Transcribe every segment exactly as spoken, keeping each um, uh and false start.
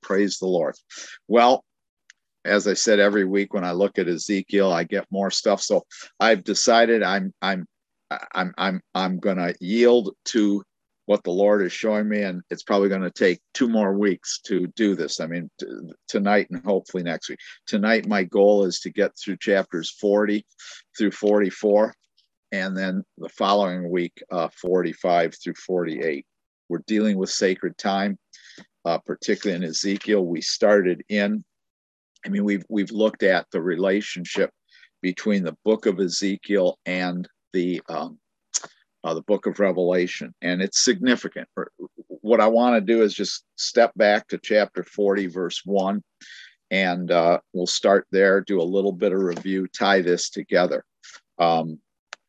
Praise the Lord. Well, as I said, every week when I look at Ezekiel, I get more stuff. So I've decided I'm I'm I'm I'm I'm going to yield to what the Lord is showing me, and it's probably going to take two more weeks to do this. I mean, t- tonight and hopefully next week. Tonight, my goal is to get through chapters forty through forty-four, and then the following week, uh, forty-five through forty-eight. We're dealing with sacred time, uh, particularly in Ezekiel. We started in, I mean, we've we've looked at the relationship between the book of Ezekiel and the um, Uh, the book of Revelation, and it's significant. What I want to do is just step back to chapter forty, verse one, and uh, we'll start there, do a little bit of review, tie this together. Um,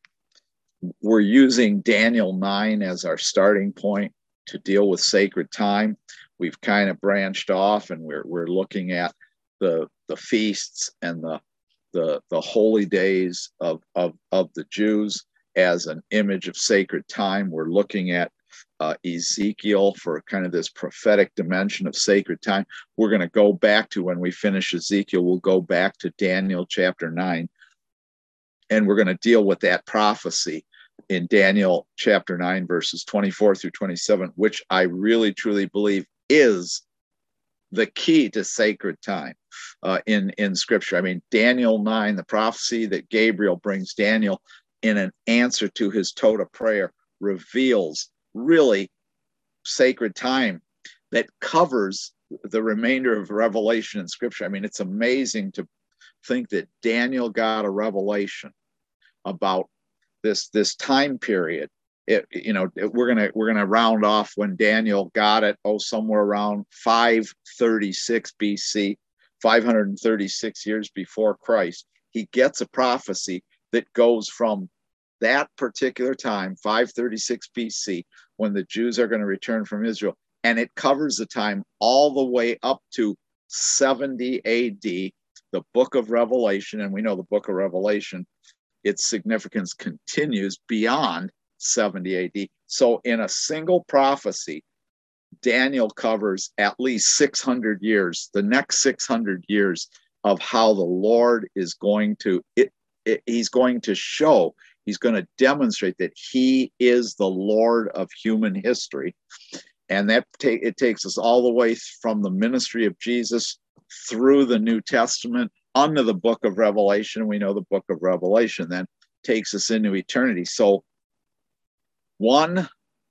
we're using Daniel nine as our starting point to deal with sacred time. We've kind of branched off, and we're we're looking at the the feasts and the the the holy days of of of the Jews as an image of sacred time. We're looking at uh, Ezekiel for kind of this prophetic dimension of sacred time. We're going to go back to, when we finish Ezekiel, we'll go back to Daniel chapter nine, and we're going to deal with that prophecy in Daniel chapter nine, verses twenty-four through twenty-seven, which I really, truly believe is the key to sacred time uh, in, in Scripture. I mean, Daniel nine, the prophecy that Gabriel brings Daniel in an answer to his Toda prayer, reveals really sacred time that covers the remainder of Revelation in Scripture. I mean, it's amazing to think that Daniel got a revelation about this this time period. It, you know, it, we're gonna we're gonna round off when Daniel got it. Oh, somewhere around five thirty-six B C, five hundred thirty-six years before Christ. He gets a prophecy that goes from that particular time, five thirty-six B C, when the Jews are going to return from Israel, and it covers the time all the way up to seventy A D, the book of Revelation. And we know the book of Revelation, its significance continues beyond seventy A D. So in a single prophecy, Daniel covers at least six hundred years, the next six hundred years of how the Lord is going to, it, it, he's going to show, he's going to demonstrate that he is the Lord of human history. And that ta- it takes us all the way from the ministry of Jesus through the New Testament under the book of Revelation. We know the book of Revelation then takes us into eternity. So one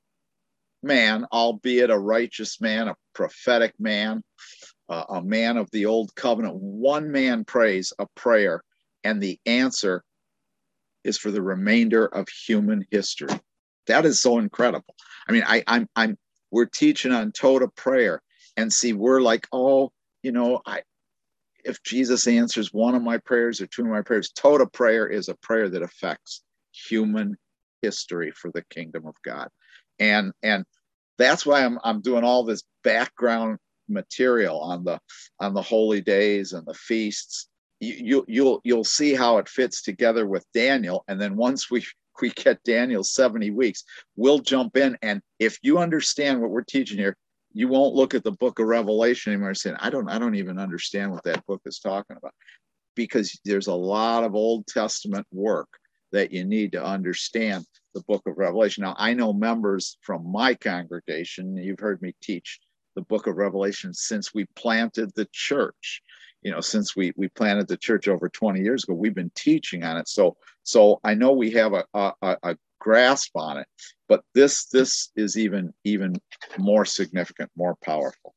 man, albeit a righteous man, a prophetic man, uh, a man of the old covenant, one man prays a prayer, and the answer is for the remainder of human history. That is so incredible. I mean, I, I'm, I'm, we're teaching on Toda prayer, and see, we're like, oh, you know, I, if Jesus answers one of my prayers or two of my prayers, Toda prayer is a prayer that affects human history for the kingdom of God. And, and that's why I'm, I'm doing all this background material on the, on the holy days and the feasts. You, you, you'll, you'll see how it fits together with Daniel. And then once we, we get Daniel's seventy weeks, we'll jump in. And if you understand what we're teaching here, you won't look at the book of Revelation anymore saying, I don't, I don't even understand what that book is talking about, because there's a lot of Old Testament work that you need to understand the book of Revelation. Now, I know members from my congregation, you've heard me teach the book of Revelation since we planted the church. You know, since we we planted the church over twenty years ago, we've been teaching on it. So, so I know we have a, a, a grasp on it, but this this is even even more significant, more powerful.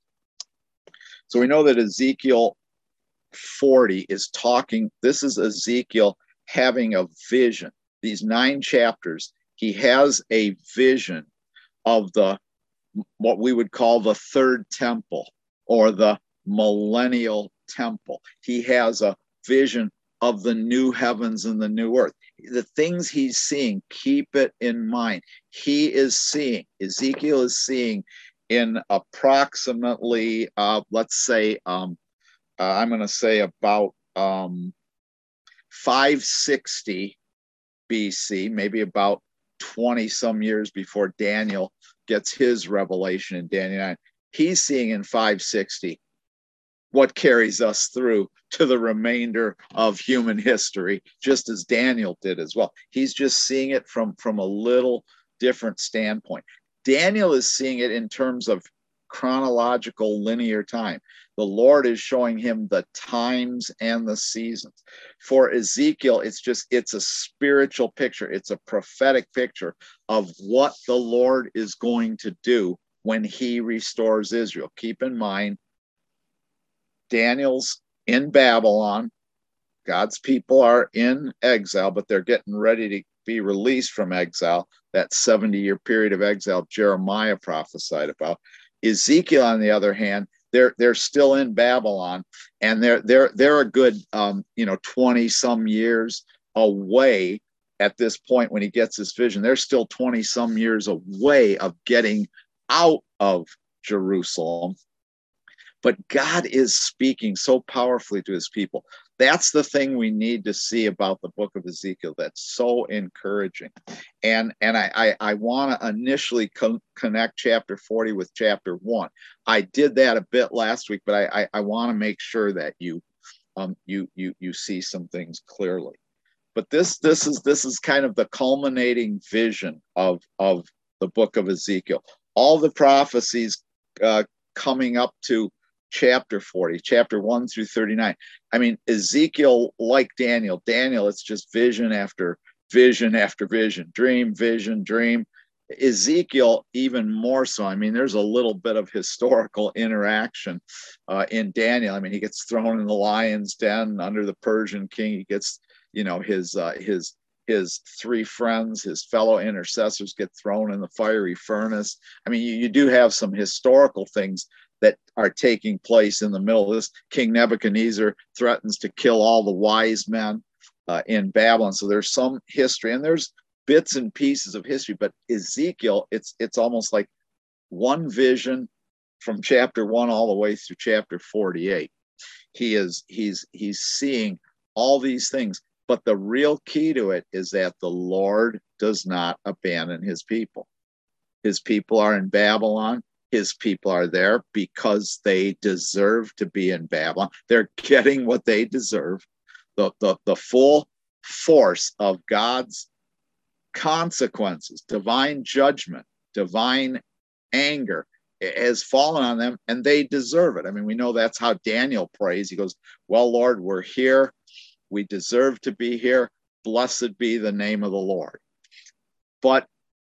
So we know that Ezekiel forty is talking. This is Ezekiel having a vision. These nine chapters, he has a vision of the what we would call the third temple, or the millennial temple. He has a vision of the new heavens and the new earth. The things he's seeing, keep it in mind. He is seeing, Ezekiel is seeing in approximately, uh, let's say, um, uh, I'm going to say about um, five sixty B C, maybe about twenty some years before Daniel gets his revelation in Daniel nine. He's seeing in five sixty what carries us through to the remainder of human history, just as Daniel did as well. He's just seeing it from, from a little different standpoint. Daniel is seeing it in terms of chronological linear time. The Lord is showing him the times and the seasons. For Ezekiel, it's just, it's a spiritual picture. It's a prophetic picture of what the Lord is going to do when he restores Israel. Keep in mind, Daniel's in Babylon. God's people are in exile, but they're getting ready to be released from exile. That seventy-year period of exile Jeremiah prophesied about. Ezekiel, on the other hand, they're they're still in Babylon, and they're they're they're a good um, you know twenty some years away at this point when he gets this vision. They're still twenty some years away of getting out of Jerusalem. But God is speaking so powerfully to his people. That's the thing we need to see about the book of Ezekiel that's so encouraging. And, and I, I, I want to initially co- connect chapter forty with chapter one. I did that a bit last week, but I, I, I want to make sure that you, um, you, you, you see some things clearly. But this, this is, this is kind of the culminating vision of, of the book of Ezekiel. All the prophecies uh, coming up to chapter forty, chapter one through thirty-nine. I mean, Ezekiel, like Daniel, Daniel, it's just vision after vision after vision, dream, vision, dream. Ezekiel, even more so. I mean, there's a little bit of historical interaction uh, in Daniel. I mean, he gets thrown in the lion's den under the Persian king. He gets, you know, his uh, his his three friends, his fellow intercessors get thrown in the fiery furnace. I mean, you, you do have some historical things that are taking place in the middle of this. King Nebuchadnezzar threatens to kill all the wise men uh, in Babylon. So there's some history, and there's bits and pieces of history. But Ezekiel, it's it's almost like one vision from chapter one all the way through chapter forty-eight. He is he's he's seeing all these things. But the real key to it is that the Lord does not abandon his people. His people are in Babylon. His people are there because they deserve to be in Babylon. They're getting what they deserve. The, the, the full force of God's consequences, divine judgment, divine anger has fallen on them, and they deserve it. I mean, we know that's how Daniel prays. He goes, well, Lord, we're here. We deserve to be here. Blessed be the name of the Lord. But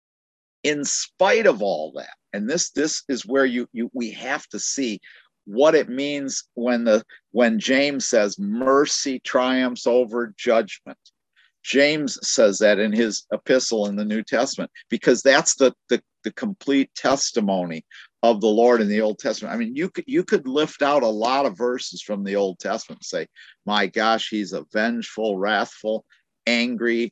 in spite of all that, and this this is where you you we have to see what it means when the when James says mercy triumphs over judgment. James says that in his epistle in the New Testament, because that's the the, the complete testimony of the Lord in the Old Testament. I mean, you could you could lift out a lot of verses from the Old Testament and say, my gosh, he's a vengeful, wrathful, angry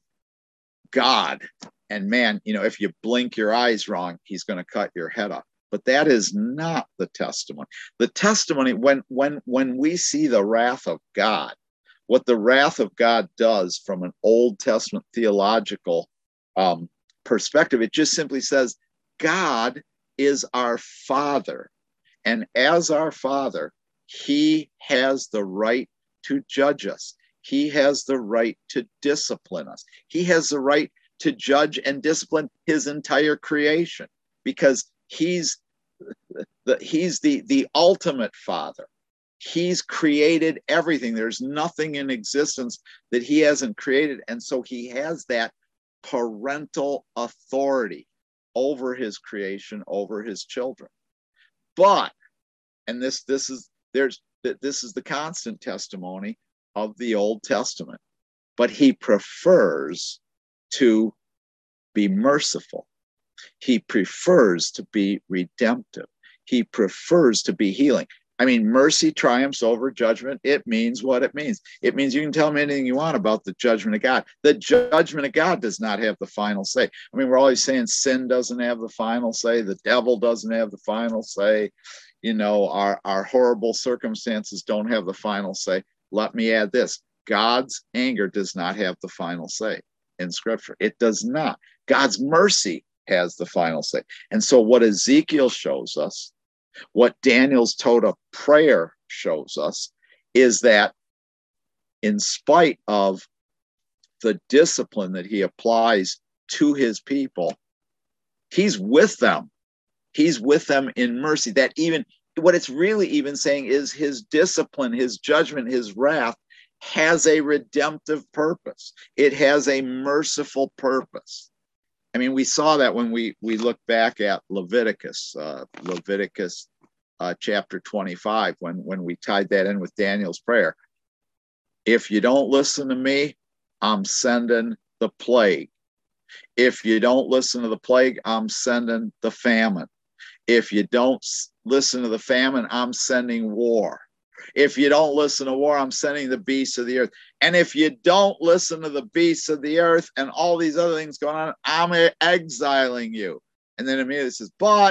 God. And man, you know, if you blink your eyes wrong, he's going to cut your head off. But that is not the testimony. The testimony, when when when we see the wrath of God, what the wrath of God does from an Old Testament theological um, perspective, it just simply says, God is our Father. And as our Father, he has the right to judge us. He has the right to discipline us. He has the right to judge and discipline his entire creation, because he's the, he's the, the ultimate Father. He's created everything. There's nothing in existence that he hasn't created. And so he has that parental authority over his creation, over his children. But, and this, this is, there's, this is the constant testimony of the Old Testament, but he prefers to be merciful. He prefers to be redemptive. He prefers to be healing. I mean, mercy triumphs over judgment. It means what it means. It means you can tell me anything you want about the judgment of God. The judgment of God does not have the final say. I mean, we're always saying sin doesn't have the final say. The devil doesn't have the final say. You know, our, our horrible circumstances don't have the final say. Let me add this. God's anger does not have the final say in Scripture. It does not. God's mercy has the final say. And so what Ezekiel shows us, what Daniel's Toda prayer shows us is that in spite of the discipline that he applies to his people, he's with them. He's with them in mercy. That even what it's really even saying is his discipline, his judgment, his wrath has a redemptive purpose. It has a merciful purpose. I mean, we saw that when we we look back at Leviticus, uh, Leviticus uh, chapter twenty-five, when, when we tied that in with Daniel's prayer. If you don't listen to me, I'm sending the plague. If you don't listen to the plague, I'm sending the famine. If you don't listen to the famine, I'm sending war. If you don't listen to war, I'm sending the beasts of the earth. And if you don't listen to the beasts of the earth and all these other things going on, I'm exiling you. And then immediately it says, but,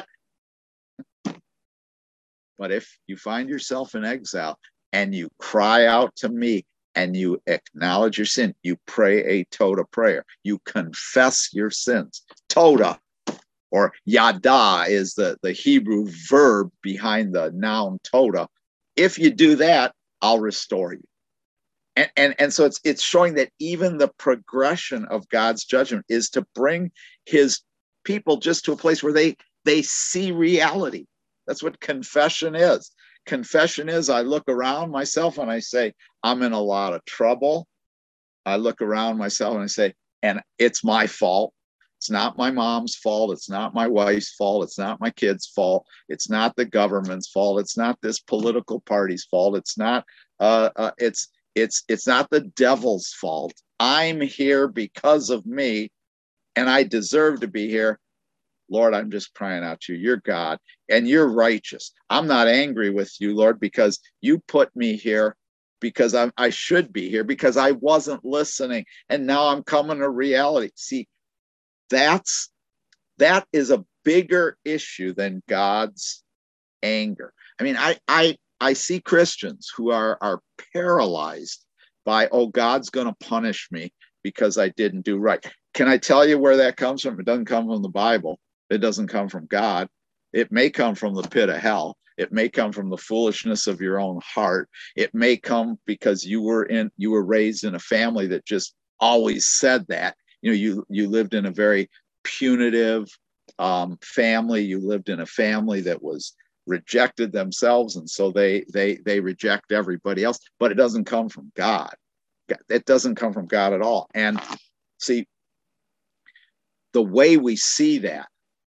but if you find yourself in exile and you cry out to me and you acknowledge your sin, you pray a Toda prayer. You confess your sins. Toda, or yada, is the, the Hebrew verb behind the noun Toda. If you do that, I'll restore you. And, and, and so it's, it's showing that even the progression of God's judgment is to bring his people just to a place where they, they see reality. That's what confession is. Confession is, I look around myself and I say, I'm in a lot of trouble. I look around myself and I say, and it's my fault. It's not my mom's fault. It's not my wife's fault. It's not my kid's fault. It's not the government's fault. It's not this political party's fault. It's not, uh, uh, it's, it's, it's not the devil's fault. I'm here because of me and I deserve to be here. Lord, I'm just crying out to you. You're God and you're righteous. I'm not angry with you, Lord, because you put me here because I'm, I should be here because I wasn't listening. And now I'm coming to reality. See, that's, that is a bigger issue than God's anger. I mean, I, I, I see Christians who are, are paralyzed by, oh, God's going to punish me because I didn't do right. Can I tell you where that comes from? It doesn't come from the Bible. It doesn't come from God. It may come from the pit of hell. It may come from the foolishness of your own heart. It may come because you were in, you were raised in a family that just always said that. You know, you, you lived in a very punitive um, family. You lived in a family that was rejected themselves. And so they, they, they reject everybody else, but it doesn't come from God. It doesn't come from God at all. And see, the way we see that,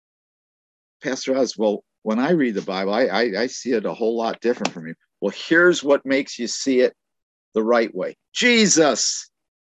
Pastor Oz, well, when I read the Bible, I, I, I see it a whole lot different from you. Well, here's what makes you see it the right way. Jesus.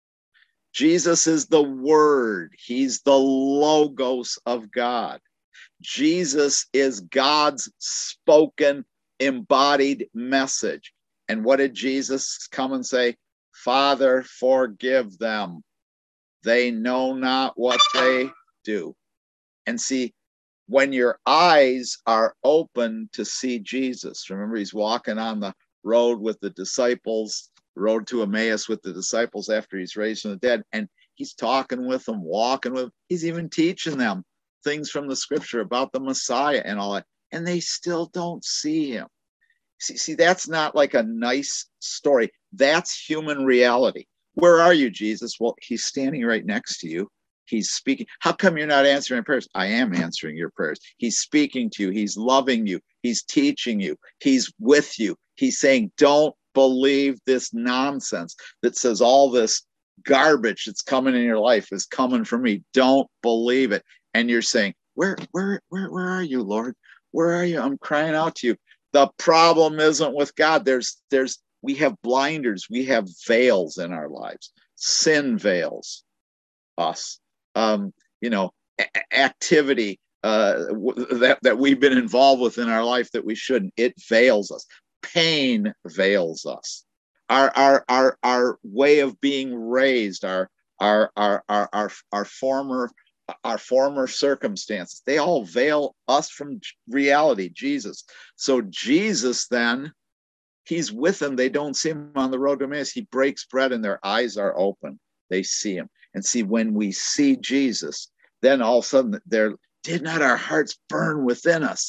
Jesus is the Word. He's the Logos of God. Jesus is God's spoken, embodied message. And what did Jesus come and say? Father, forgive them. They know not what they do. And see, when your eyes are open to see Jesus, remember he's walking on the road with the disciples, road to Emmaus with the disciples after he's raised from the dead, and he's talking with them, walking with them. He's even teaching them things from the scripture about the Messiah and all that, and they still don't see him. See, see, that's not like a nice story. That's human reality. Where are you, Jesus? Well, he's standing right next to you. He's speaking. How come you're not answering prayers? I am answering your prayers. He's speaking to you. He's loving you. He's teaching you. He's with you. He's saying, don't believe this nonsense that says all this garbage that's coming in your life is coming from me. Don't believe it. And you're saying, where, where, where, where are you, Lord? Where are you? I'm crying out to you. The problem isn't with God. There's, there's, we have blinders. We have veils in our lives. Sin veils us. Um, you know, a- activity uh, w- that, that we've been involved with in our life that we shouldn't. It veils us. Pain veils us. Our, our, our, our way of being raised, our, our, our, our, our, our former, our former circumstances, they all veil us from reality, Jesus. So Jesus then, he's with them. They don't see him on the road to Emmaus. He breaks bread and their eyes are open. They see him. And see, when we see Jesus, then all of a sudden, there did not our hearts burn within us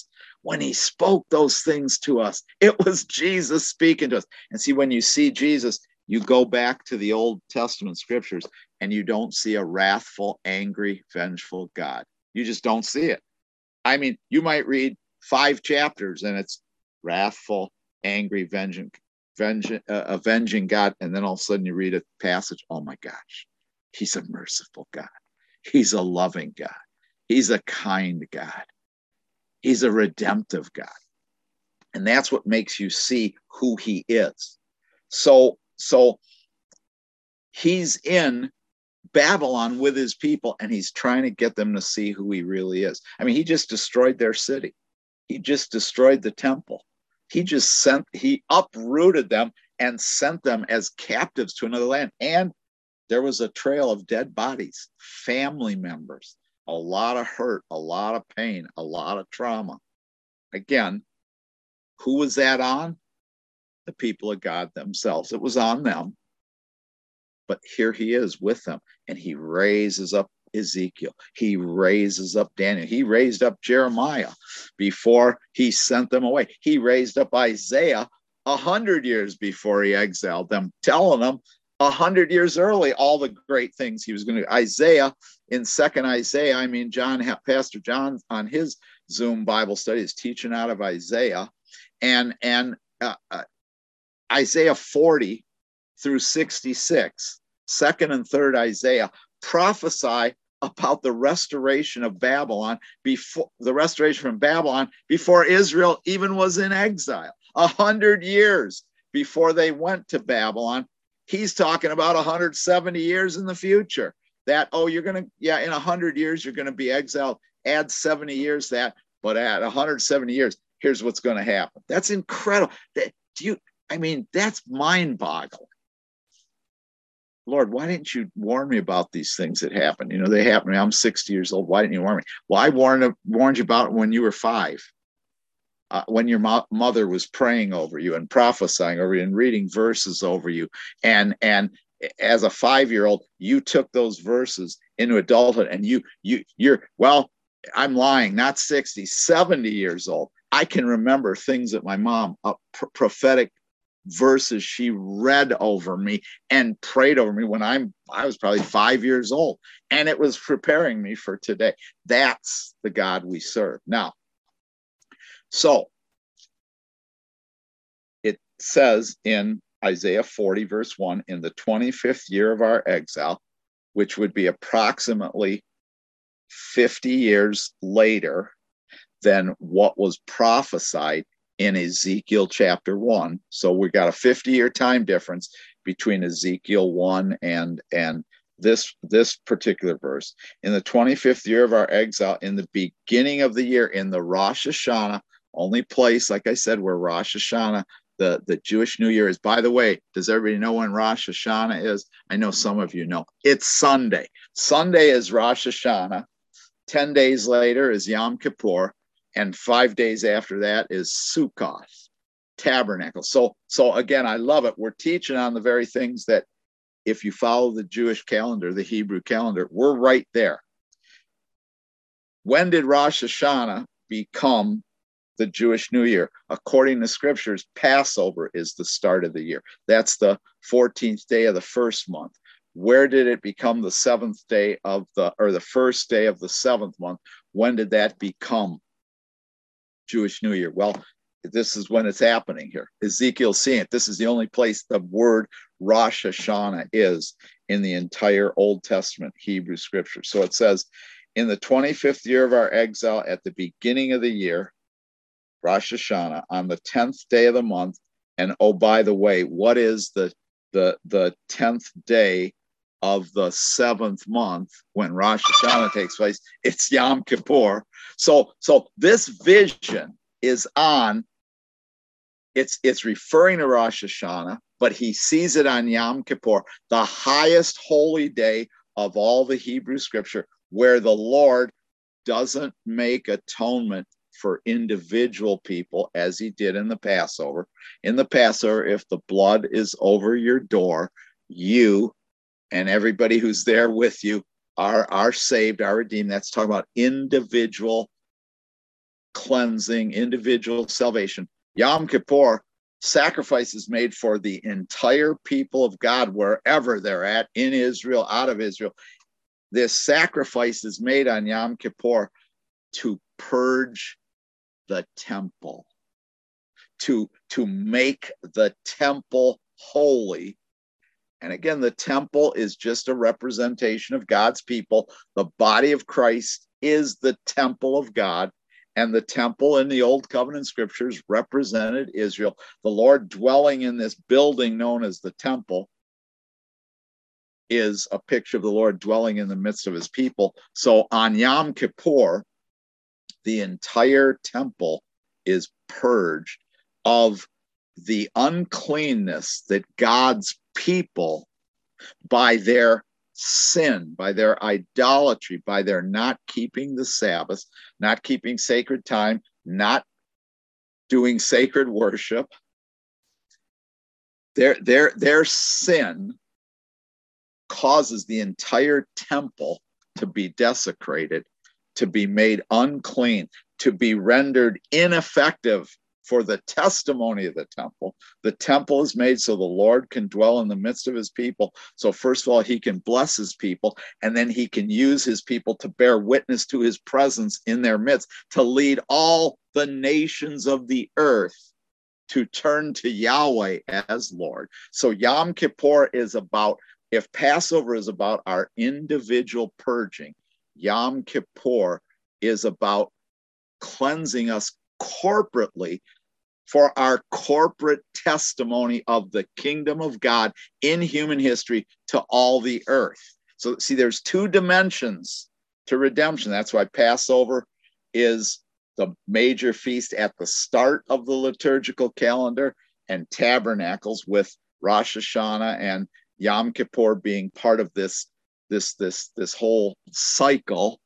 when he spoke those things to us, it was Jesus speaking to us. And see, when you see Jesus, you go back to the Old Testament scriptures and you don't see a wrathful, angry, vengeful God. You just don't see it. I mean, you might read five chapters and it's wrathful, angry, venging, venging, uh, avenging God. And then all of a sudden you read a passage. Oh my gosh, he's a merciful God. He's a loving God. He's a kind God. He's a redemptive God. And that's what makes you see who he is. So, so he's in Babylon with his people, and he's trying to get them to see who he really is. I mean, he just destroyed their city. He just destroyed the temple. He just sent, he uprooted them and sent them as captives to another land. And there was a trail of dead bodies, family members, a lot of hurt, a lot of pain, a lot of trauma. Again, who was that on? The people of God themselves. It was on them. But here he is with them, and he raises up Ezekiel. He raises up Daniel. He raised up Jeremiah before he sent them away. He raised up Isaiah a hundred years before he exiled them, telling them a hundred years early all the great things he was going to do. Isaiah, in Second Isaiah, I mean, John, Pastor John on his Zoom Bible study is teaching out of Isaiah, and and uh, uh, Isaiah forty through sixty-six, second and third Isaiah, prophesy about the restoration of Babylon, before the restoration from Babylon, before Israel even was in exile. A hundred years before they went to Babylon. He's talking about one hundred seventy years in the future. That, oh, you're going to, yeah, in one hundred years, you're going to be exiled. Add seventy years that, but at one hundred seventy years, here's what's going to happen. That's incredible. That, do you, I mean, that's mind-boggling. Lord, why didn't you warn me about these things that happen? You know, they happen. I'm sixty years old. Why didn't you warn me? Well, I warned, warned you about it when you were five, uh, when your mo- mother was praying over you and prophesying over you and reading verses over you. And, and as a five-year-old, you took those verses into adulthood, and you, you, you're, well, I'm lying, not sixty, seventy years old. I can remember things that my mom, uh, pr- prophetic verses she read over me and prayed over me when I'm I was probably five years old, and it was preparing me for today. That's the God we serve. Now, so it says in Isaiah forty verse one, in the twenty-fifth year of our exile, which would be approximately fifty years later than what was prophesied in Ezekiel chapter one. So we got a fifty year time difference between Ezekiel one and, and this, this particular verse. In the twenty-fifth year of our exile, in the beginning of the year, in the Rosh Hashanah, only place, like I said, where Rosh Hashanah, the, the Jewish New Year is. By the way, does everybody know when Rosh Hashanah is? I know some of you know. It's Sunday. Sunday is Rosh Hashanah. ten days later is Yom Kippur. And five days after that is Sukkoth, tabernacle. So, so again, I love it. We're teaching on the very things that, if you follow the Jewish calendar, the Hebrew calendar, we're right there. When did Rosh Hashanah become the Jewish New Year? According to scriptures, Passover is the start of the year. That's the fourteenth day of the first month. Where did it become the seventh day of the, or the first day of the seventh month? When did that become Jewish New Year? Well, this is when it's happening here. Ezekiel's seeing it. This is the only place the word Rosh Hashanah is in the entire Old Testament Hebrew scripture. So it says, in the twenty-fifth year of our exile, at the beginning of the year, Rosh Hashanah, on the tenth day of the month. And oh, by the way, what is the the the tenth day of the seventh month when Rosh Hashanah takes place? It's Yom Kippur. So, so this vision is on, it's, it's referring to Rosh Hashanah, but he sees it on Yom Kippur, the highest holy day of all the Hebrew scripture, where the Lord doesn't make atonement for individual people as he did in the Passover. In the Passover, if the blood is over your door, you and everybody who's there with you are, are saved, are redeemed. That's talking about individual cleansing, individual salvation. Yom Kippur, sacrifices made for the entire people of God, wherever they're at, in Israel, out of Israel. This sacrifice is made on Yom Kippur to purge the temple, to, to make the temple holy. And again, the temple is just a representation of God's people. The body of Christ is the temple of God. And the temple in the Old Covenant scriptures represented Israel. The Lord dwelling in this building known as the temple is a picture of the Lord dwelling in the midst of his people. So on Yom Kippur, the entire temple is purged of the uncleanness that God's people, by their sin, by their idolatry, by their not keeping the Sabbath, not keeping sacred time, not doing sacred worship, their, their, their sin causes the entire temple to be desecrated, to be made unclean, to be rendered ineffective for the testimony of the temple. The temple is made so the Lord can dwell in the midst of his people. So first of all, he can bless his people, and then he can use his people to bear witness to his presence in their midst, to lead all the nations of the earth to turn to Yahweh as Lord. So Yom Kippur is about, if Passover is about our individual purging, Yom Kippur is about cleansing us corporately for our corporate testimony of the kingdom of God in human history to all the earth. So see, there's two dimensions to redemption. That's why Passover is the major feast at the start of the liturgical calendar, and Tabernacles with Rosh Hashanah and Yom Kippur being part of this, this, this, this whole cycle,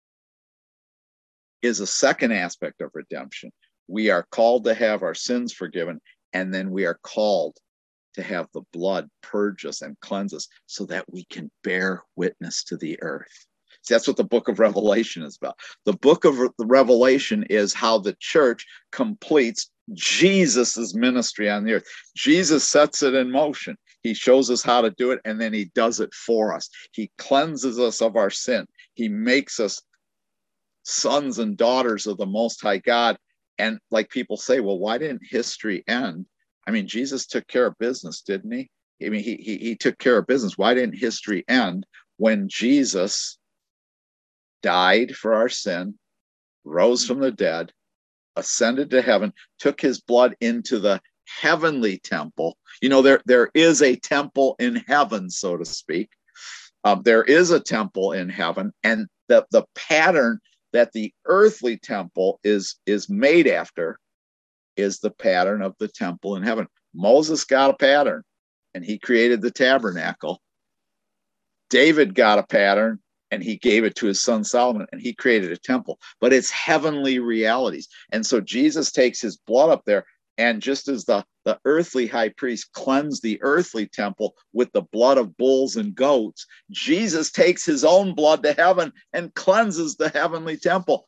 is a second aspect of redemption. We are called to have our sins forgiven, and then we are called to have the blood purge us and cleanse us so that we can bear witness to the earth. See, that's what the book of Revelation is about. The book of the Revelation is how the church completes Jesus's ministry on the earth. Jesus sets it in motion. He shows us how to do it, and then he does it for us. He cleanses us of our sin. He makes us sons and daughters of the Most High God. And like people say, well, why didn't history end? I mean, Jesus took care of business, didn't he? I mean, he, he, he took care of business. Why didn't history end when Jesus died for our sin, rose from the dead, ascended to heaven, took his blood into the heavenly temple? You know, there, there is a temple in heaven, so to speak. Um, there is a temple in heaven, and the, the pattern that the earthly temple is, is made after is the pattern of the temple in heaven. Moses got a pattern, and he created the tabernacle. David got a pattern, and he gave it to his son Solomon, and he created a temple. But it's heavenly realities. And so Jesus takes his blood up there, and just as the, the earthly high priest cleansed the earthly temple with the blood of bulls and goats, Jesus takes his own blood to heaven and cleanses the heavenly temple.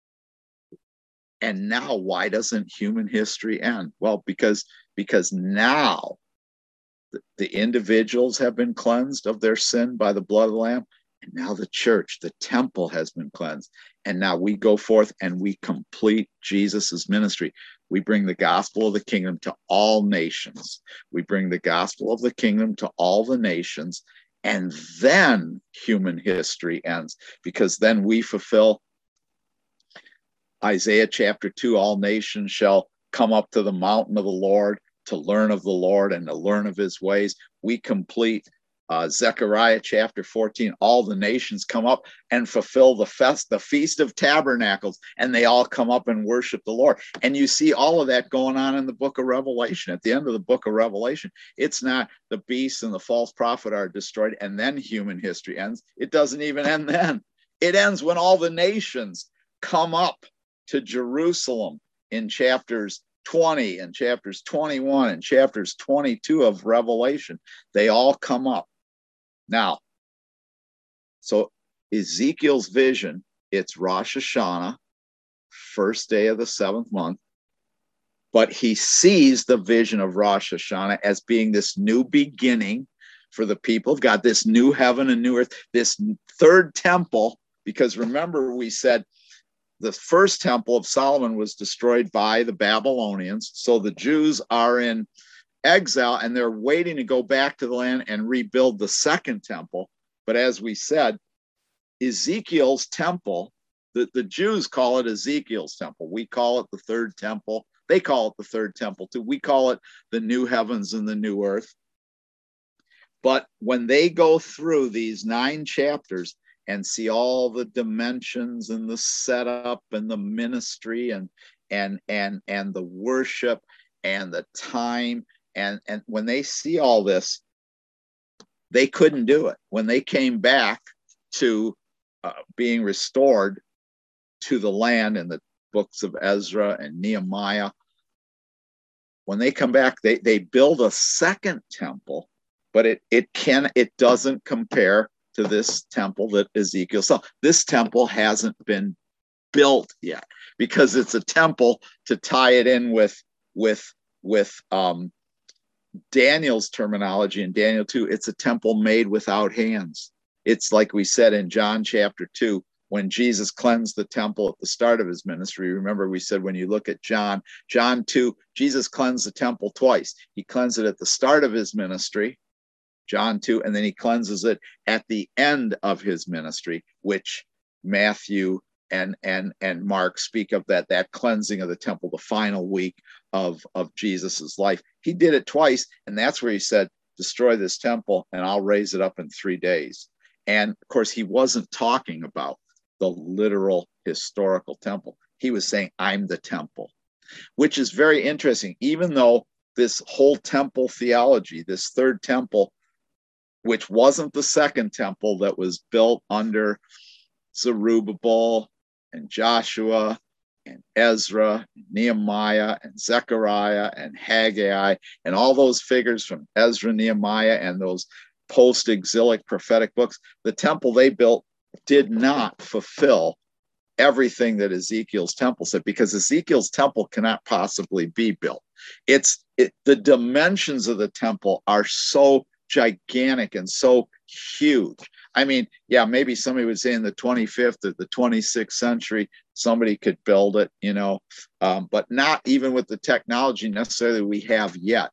And now, why doesn't human history end? Well, because, because now the, the individuals have been cleansed of their sin by the blood of the Lamb. And now the church, the temple, has been cleansed. And now we go forth and we complete Jesus's ministry. We bring the gospel of the kingdom to all nations. We bring the gospel of the kingdom to all the nations. And then human history ends, because then we fulfill Isaiah chapter two, all nations shall come up to the mountain of the Lord to learn of the Lord and to learn of his ways. We complete Uh, Zechariah chapter fourteen, all the nations come up and fulfill the fest, the Feast of Tabernacles, and they all come up and worship the Lord. And you see all of that going on in the book of Revelation. At the end of the book of Revelation, it's not the beast and the false prophet are destroyed and then human history ends. It doesn't even end then. It ends when all the nations come up to Jerusalem in chapters twenty and chapters twenty-one and chapters twenty-two of Revelation. They all come up. Now, so Ezekiel's vision, it's Rosh Hashanah, first day of the seventh month. But he sees the vision of Rosh Hashanah as being this new beginning for the people of God, this new heaven and new earth, this third temple. Because remember, we said the first temple of Solomon was destroyed by the Babylonians. So the Jews are in exile and they're waiting to go back to the land and rebuild the second temple. But as we said, Ezekiel's temple, the, the Jews call it Ezekiel's temple. We call it the third temple. They call it the third temple too. We call it the new heavens and the new earth. But when they go through these nine chapters and see all the dimensions and the setup and the ministry and and and and the worship and the time, and and when they see all this, they couldn't do it. When they came back to uh, being restored to the land in the books of Ezra and Nehemiah, when they come back, they they build a second temple, but it it can it doesn't compare to this temple that Ezekiel saw. This temple hasn't been built yet because it's a temple, to tie it in with with with um, Daniel's terminology in Daniel two. It's a temple made without hands. It's like we said in John chapter two, when Jesus cleansed the temple at the start of his ministry. Remember, we said when you look at John, John two, Jesus cleansed the temple twice. He cleansed it at the start of his ministry, John two, and then he cleanses it at the end of his ministry, which Matthew and and and Mark speak of, that that cleansing of the temple, the final week of of Jesus's life. He did it twice, and that's where he said, destroy this temple and I'll raise it up in three days. And of course, he wasn't talking about the literal historical temple. He was saying, I'm the temple, which is very interesting. Even though this whole temple theology, this third temple, which wasn't the second temple that was built under Zerubbabel and Joshua and Ezra, and Nehemiah and Zechariah and Haggai, and all those figures from Ezra, Nehemiah, and those post-exilic prophetic books, the temple they built did not fulfill everything that Ezekiel's temple said, because Ezekiel's temple cannot possibly be built. It's it, the dimensions of the temple are so gigantic and so huge. I mean, yeah, maybe somebody would say in the twenty-fifth or the twenty-sixth century, somebody could build it, you know, um, but not even with the technology necessarily we have yet.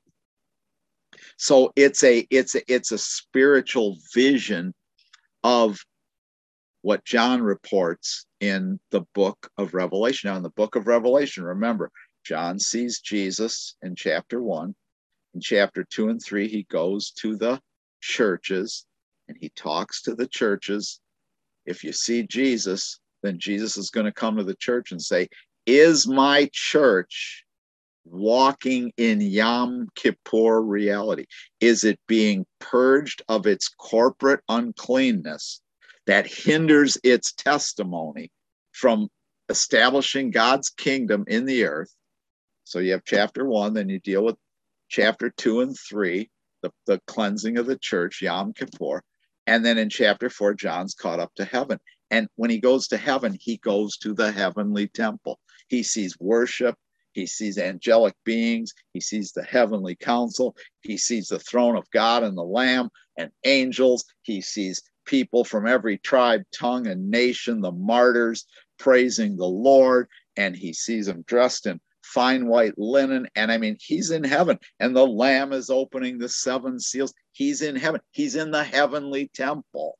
So it's a it's a, it's a spiritual vision of what John reports in the book of Revelation. Now, in the book of Revelation, remember, John sees Jesus in chapter one. In chapter two and three, he goes to the churches and he talks to the churches. If you see Jesus, then Jesus is going to come to the church and say, is my church walking in Yom Kippur reality? Is it being purged of its corporate uncleanness that hinders its testimony from establishing God's kingdom in the earth? So you have chapter one, then you deal with chapter two and three, the, the cleansing of the church, Yom Kippur. And then in chapter four, John's caught up to heaven. And when he goes to heaven, he goes to the heavenly temple. He sees worship. He sees angelic beings. He sees the heavenly council. He sees the throne of God and the Lamb and angels. He sees people from every tribe, tongue, and nation, the martyrs praising the Lord. And he sees them dressed in fine white linen. And I mean, he's in heaven. And the Lamb is opening the seven seals. He's in heaven. He's in the heavenly temple.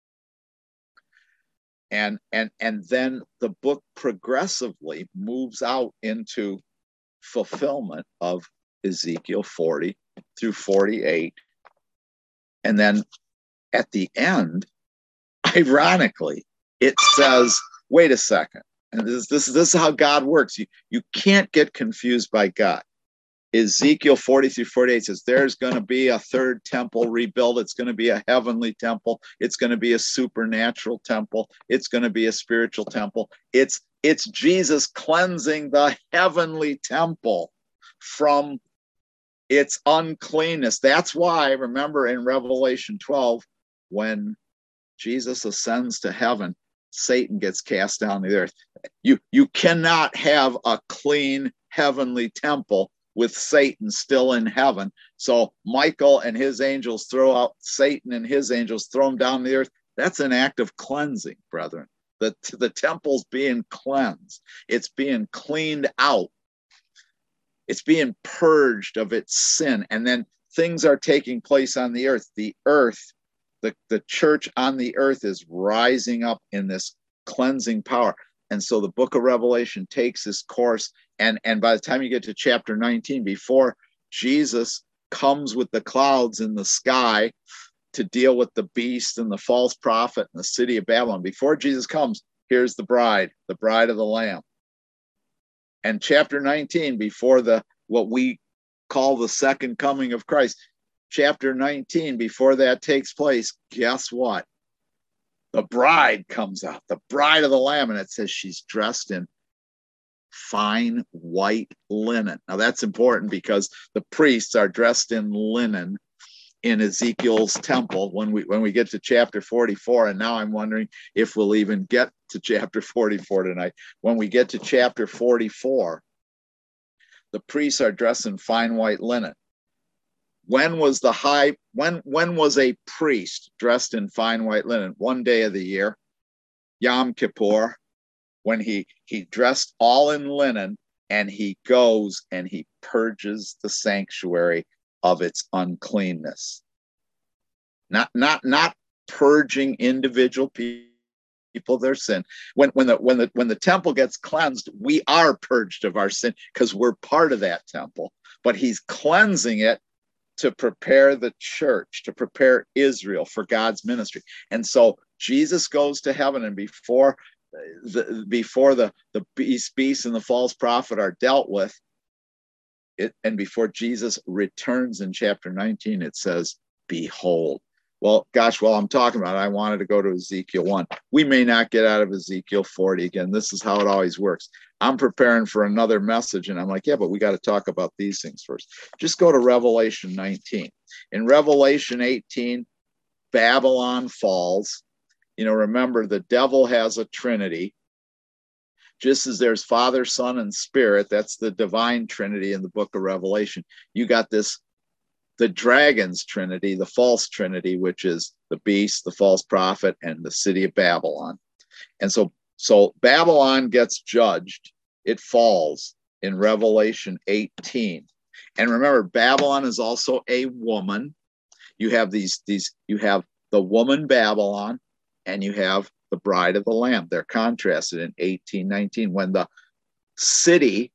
And, and, and then the book progressively moves out into fulfillment of Ezekiel forty through forty-eight. And then at the end, ironically, it says, wait a second. And this, this, this is how God works. You, you can't get confused by God. Ezekiel forty through forty-eight says there's going to be a third temple rebuilt. It's going to be a heavenly temple. It's going to be a supernatural temple. It's going to be a spiritual temple. It's, it's Jesus cleansing the heavenly temple from its uncleanness. That's why, remember in Revelation twelve, when Jesus ascends to heaven, Satan gets cast down to the earth. You, you cannot have a clean heavenly temple with Satan still in heaven. So Michael and his angels throw out Satan and his angels, throw him down the earth. That's an act of cleansing, brethren. The, the temple's being cleansed. It's being cleaned out. It's being purged of its sin. And then things are taking place on the earth. The earth, the, the church on the earth is rising up in this cleansing power. And so the book of Revelation takes this course. And, and by the time you get to chapter nineteen, before Jesus comes with the clouds in the sky to deal with the beast and the false prophet and the city of Babylon, before Jesus comes, here's the bride, the bride of the Lamb. And chapter nineteen, before the what we call the second coming of Christ, chapter nineteen, before that takes place, guess what? The bride comes out, the bride of the Lamb, and it says she's dressed in fine white linen. Now that's important because the priests are dressed in linen in Ezekiel's temple when we when we get to chapter forty-four. And now I'm wondering if we'll even get to chapter forty-four tonight. When we get to chapter forty-four, the priests are dressed in fine white linen. When was the high when when was a priest dressed in fine white linen? One day of the year, Yom Kippur, when he he dressed all in linen, and he goes and he purges the sanctuary of its uncleanness. Not not not purging individual people of their sin. When when the when the when the temple gets cleansed, we are purged of our sin because we're part of that temple. But he's cleansing it to prepare the church, to prepare Israel for God's ministry. And so Jesus goes to heaven, and before the before the the beast, beast and the false prophet are dealt with, it, and before Jesus returns in chapter nineteen, it says, behold. Well, gosh, while I'm talking about it, I wanted to go to Ezekiel one. We may not get out of Ezekiel forty again. This is how it always works. I'm preparing for another message, and I'm like, yeah, but we got to talk about these things first. Just go to Revelation nineteen. In Revelation eighteen, Babylon falls. You know, remember, the devil has a trinity. Just as there's Father, Son, and Spirit, that's the divine trinity in the book of Revelation. You got this, the dragon's trinity, the false trinity, which is the beast, the false prophet, and the city of Babylon. And so, so Babylon gets judged. It falls in Revelation eighteen. And remember, Babylon is also a woman. You have these, these, you have the woman Babylon, and you have the bride of the Lamb. They're contrasted in eighteen nineteen, when the city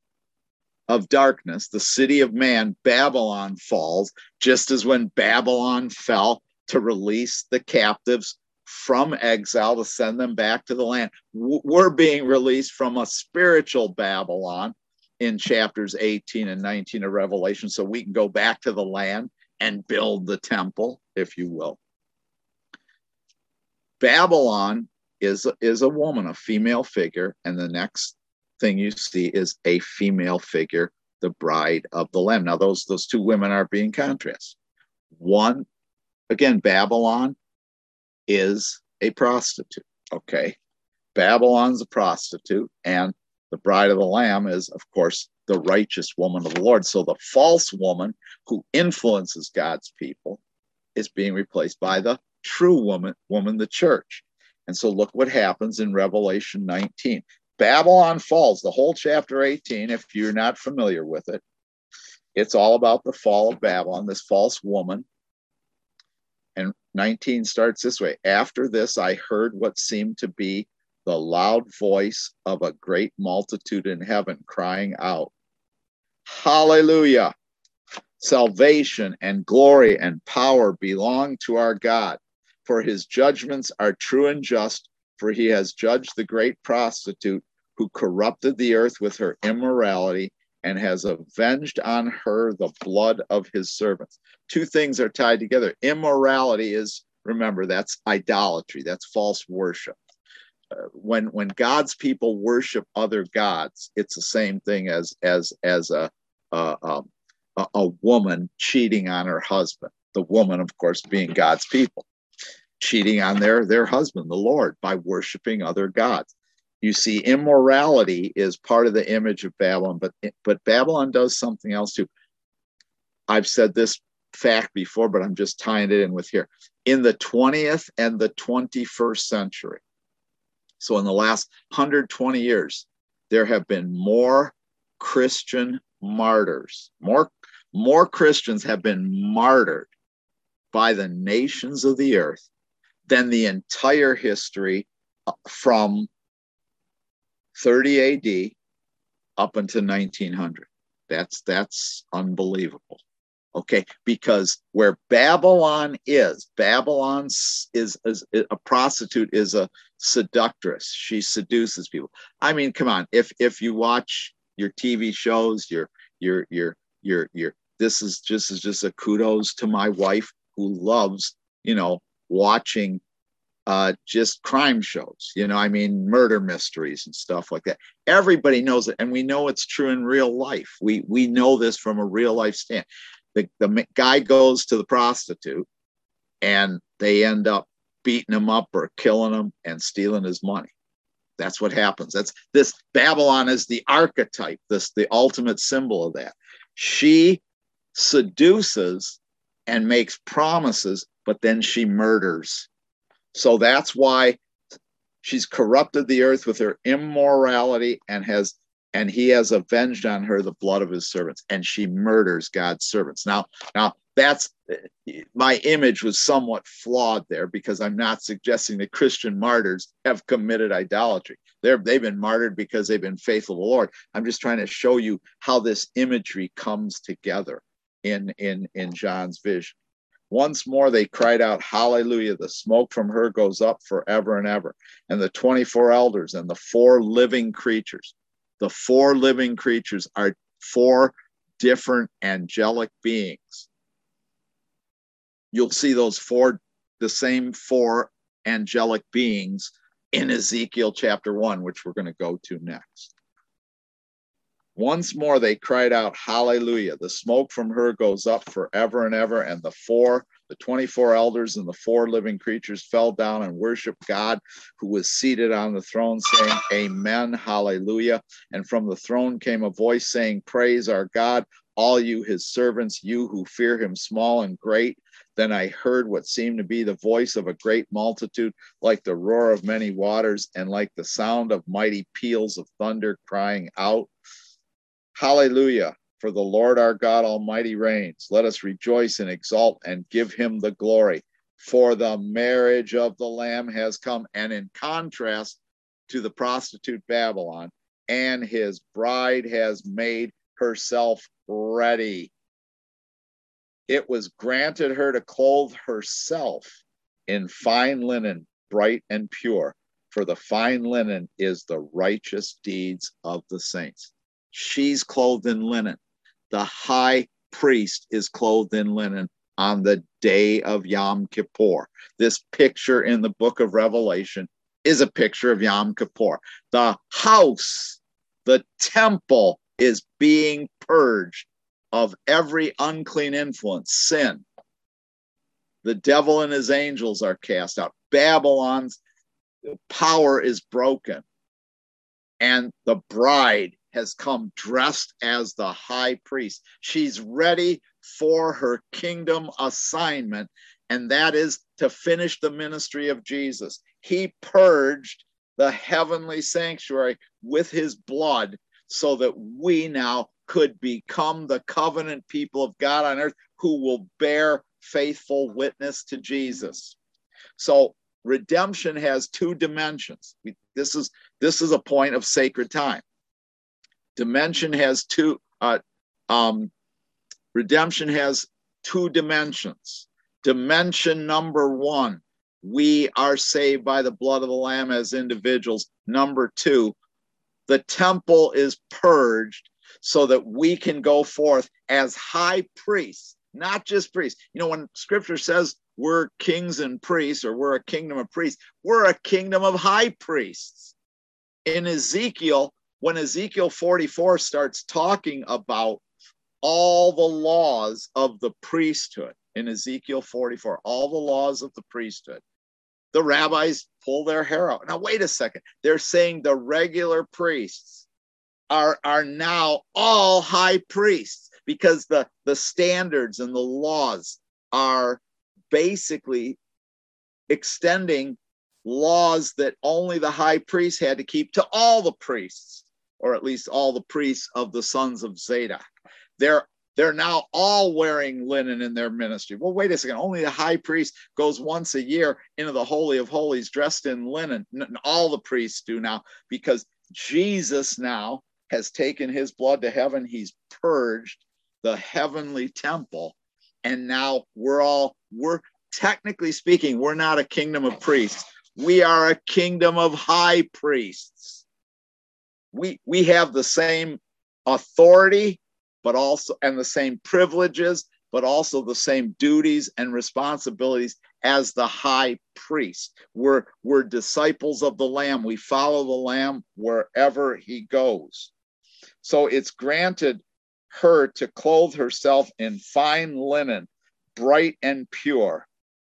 of darkness, the city of man, Babylon, falls, just as when Babylon fell to release the captives from exile to send them back to the land. We're being released from a spiritual Babylon in chapters eighteen and nineteen of Revelation, so we can go back to the land and build the temple, if you will. Babylon is, is a woman, a female figure, and the next thing you see is a female figure, the bride of the Lamb. Now, those, those two women are being contrasted. One, again, Babylon is a prostitute, okay? Babylon's a prostitute, and the bride of the Lamb is, of course, the righteous woman of the Lord. So the false woman who influences God's people is being replaced by the true woman, woman, the church. And so look what happens in Revelation nineteen. Babylon falls, the whole chapter eighteen, if you're not familiar with it. It's all about the fall of Babylon, this false woman. And nineteen starts this way. After this, I heard what seemed to be the loud voice of a great multitude in heaven crying out, hallelujah! Salvation and glory and power belong to our God, for his judgments are true and just, for he has judged the great prostitute who corrupted the earth with her immorality and has avenged on her the blood of his servants. Two things are tied together. Immorality is, remember, that's idolatry, that's false worship. Uh, when when God's people worship other gods, it's the same thing as as as a a, a a woman cheating on her husband. The woman, of course, being God's people, cheating on their their husband, the Lord, by worshiping other gods. You see, immorality is part of the image of Babylon, but, but Babylon does something else too. I've said this fact before, but I'm just tying it in with here. In the twentieth and the twenty-first century, so in the last one hundred twenty years, there have been more Christian martyrs, more, more Christians have been martyred by the nations of the earth than the entire history from thirty A D up until nineteen hundred. That's that's unbelievable. Okay, because where Babylon is, Babylon is, is a prostitute, is a seductress. She seduces people. I mean, come on. If if you watch your T V shows, your your your your your this is just is just a kudos to my wife who loves, you know, watching uh, just crime shows, you know, I mean, murder mysteries and stuff like that. Everybody knows it. And we know it's true in real life. We, we know this from a real life stand. The, the guy goes to the prostitute and they end up beating him up or killing him and stealing his money. That's what happens. That's this. Babylon is the archetype, this, the ultimate symbol of that. She seduces and makes promises, but then she murders. So that's why she's corrupted the earth with her immorality, and has, and he has avenged on her the blood of his servants, and she murders God's servants. Now, now that's, my image was somewhat flawed there, because I'm not suggesting that Christian martyrs have committed idolatry. They're, they've been martyred because they've been faithful to the Lord. I'm just trying to show you how this imagery comes together in, in, in John's vision. Once more they cried out, hallelujah. The smoke from her goes up forever and ever. And the twenty-four elders and the four living creatures, the four living creatures are four different angelic beings. You'll see those four, the same four angelic beings in Ezekiel chapter one, which we're going to go to next. Once more they cried out, hallelujah. The smoke from her goes up forever and ever. And the four, the twenty-four elders and the four living creatures fell down and worshiped God who was seated on the throne, saying, amen, hallelujah. And from the throne came a voice saying, praise our God, all you his servants, you who fear him, small and great. Then I heard what seemed to be the voice of a great multitude, like the roar of many waters, and like the sound of mighty peals of thunder, crying out, hallelujah, for the Lord our God Almighty reigns. Let us rejoice and exult and give him the glory. For the marriage of the Lamb has come. And in contrast to the prostitute Babylon, and his bride has made herself ready. It was granted her to clothe herself in fine linen, bright and pure, for the fine linen is the righteous deeds of the saints. She's clothed in linen. The high priest is clothed in linen on the day of Yom Kippur. This picture in the book of Revelation is a picture of Yom Kippur. The house, the temple, is being purged of every unclean influence, sin. The devil and his angels are cast out. Babylon's power is broken. And the bride has come dressed as the high priest. She's ready for her kingdom assignment, and that is to finish the ministry of Jesus. He purged the heavenly sanctuary with his blood so that we now could become the covenant people of God on earth who will bear faithful witness to Jesus. So redemption has two dimensions. This is, this is a point of sacred time. Dimension has two, uh, um, redemption has two dimensions. Dimension number one, we are saved by the blood of the Lamb as individuals. Number two, the temple is purged so that we can go forth as high priests, not just priests. You know, when scripture says we're kings and priests, or we're a kingdom of priests, we're a kingdom of high priests. In Ezekiel, when Ezekiel forty-four starts talking about all the laws of the priesthood, in Ezekiel forty-four, all the laws of the priesthood, the rabbis pull their hair out. Now, wait a second. They're saying the regular priests are, are now all high priests because the, the standards and the laws are basically extending laws that only the high priest had to keep to all the priests, or at least all the priests of the sons of Zadok. They're They're now all wearing linen in their ministry. Well, wait a second. Only the high priest goes once a year into the Holy of Holies dressed in linen. All the priests do now because Jesus now has taken his blood to heaven. He's purged the heavenly temple. And now we're all, we're technically speaking, we're not a kingdom of priests. We are a kingdom of high priests. We, we have the same authority, but also, and the same privileges, but also the same duties and responsibilities as the high priest. We're, we're disciples of the Lamb. We follow the Lamb wherever he goes. So it's granted her to clothe herself in fine linen, bright and pure.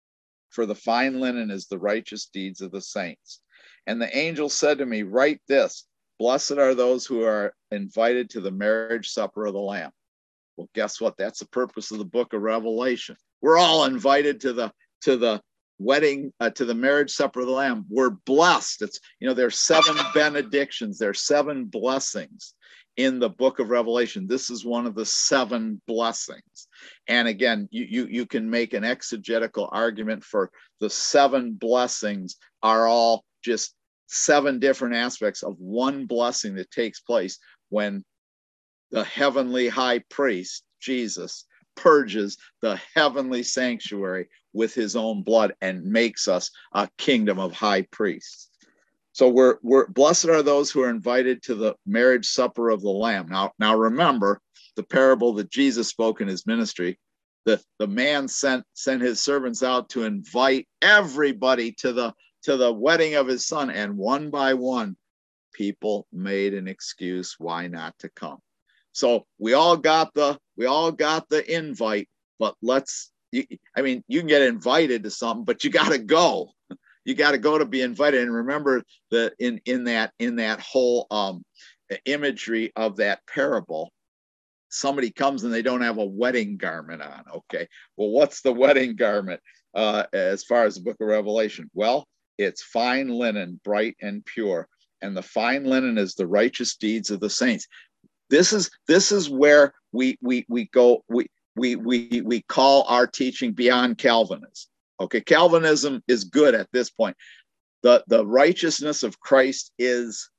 For the fine linen is the righteous deeds of the saints. And the angel said to me, write this, blessed are those who are invited to the marriage supper of the Lamb. Well, guess what? That's the purpose of the book of Revelation. We're all invited to the to the wedding, uh, to the marriage supper of the Lamb. We're blessed. It's, you know, there's seven benedictions, there's seven blessings in the book of Revelation. This is one of the seven blessings. And again, you you you can make an exegetical argument for the seven blessings are all just seven different aspects of one blessing that takes place when the heavenly high priest, Jesus, purges the heavenly sanctuary with his own blood and makes us a kingdom of high priests. So we're, we're blessed are those who are invited to the marriage supper of the Lamb. Now, now remember the parable that Jesus spoke in his ministry. The, the man sent, sent his servants out to invite everybody to the to the wedding of his son, and one by one people made an excuse why not to come. So we all got the we all got the invite, but let's you, I mean you can get invited to something, but you got to go. You got to go to be invited. And remember that in in that in that whole um imagery of that parable, somebody comes and they don't have a wedding garment on. Okay, well, what's the wedding garment uh as far as the book of Revelation? Well, it's fine linen, bright and pure. And the fine linen is the righteous deeds of the saints. This is this is where we we we go, we we we we call our teaching beyond Calvinism. Okay, Calvinism is good at this point. The, the righteousness of Christ is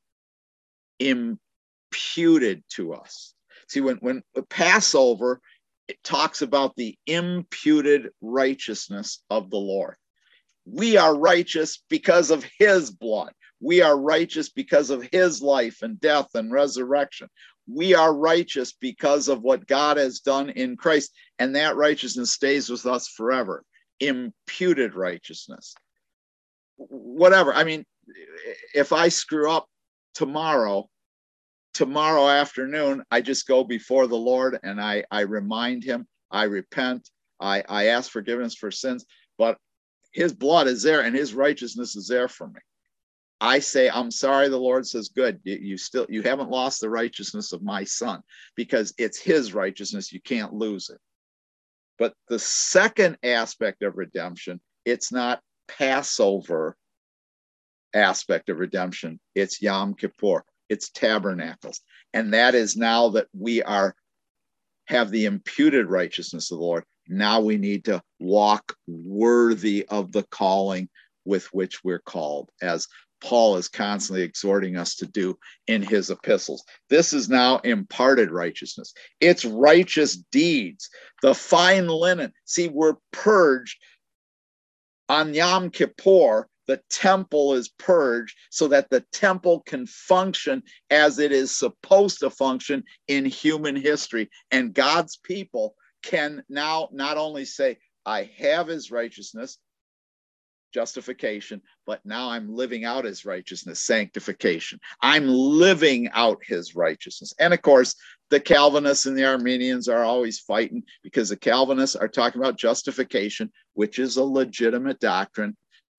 imputed to us. See, when, when Passover, it talks about the imputed righteousness of the Lord. We are righteous because of his blood. We are righteous because of his life and death and resurrection. We are righteous because of what God has done in Christ, and that righteousness stays with us forever. Imputed righteousness. Whatever. I mean, if I screw up tomorrow, tomorrow afternoon, I just go before the Lord and I, I remind him, I repent, I, I ask forgiveness for sins, but his blood is there and his righteousness is there for me. I say, I'm sorry. The Lord says, good. You, you still, you haven't lost the righteousness of my son, because it's his righteousness. You can't lose it. But the second aspect of redemption, it's not Passover aspect of redemption. It's Yom Kippur. It's tabernacles. And that is now that we are, have the imputed righteousness of the Lord. Now we need to walk worthy of the calling with which we're called, as Paul is constantly exhorting us to do in his epistles. This is now imparted righteousness. It's righteous deeds. The fine linen. See, we're purged on Yom Kippur. The temple is purged so that the temple can function as it is supposed to function in human history. And God's people can now not only say, I have his righteousness, justification, but now I'm living out his righteousness, sanctification. I'm living out his righteousness. And of course, the Calvinists and the Arminians are always fighting, because the Calvinists are talking about justification, which is a legitimate doctrine.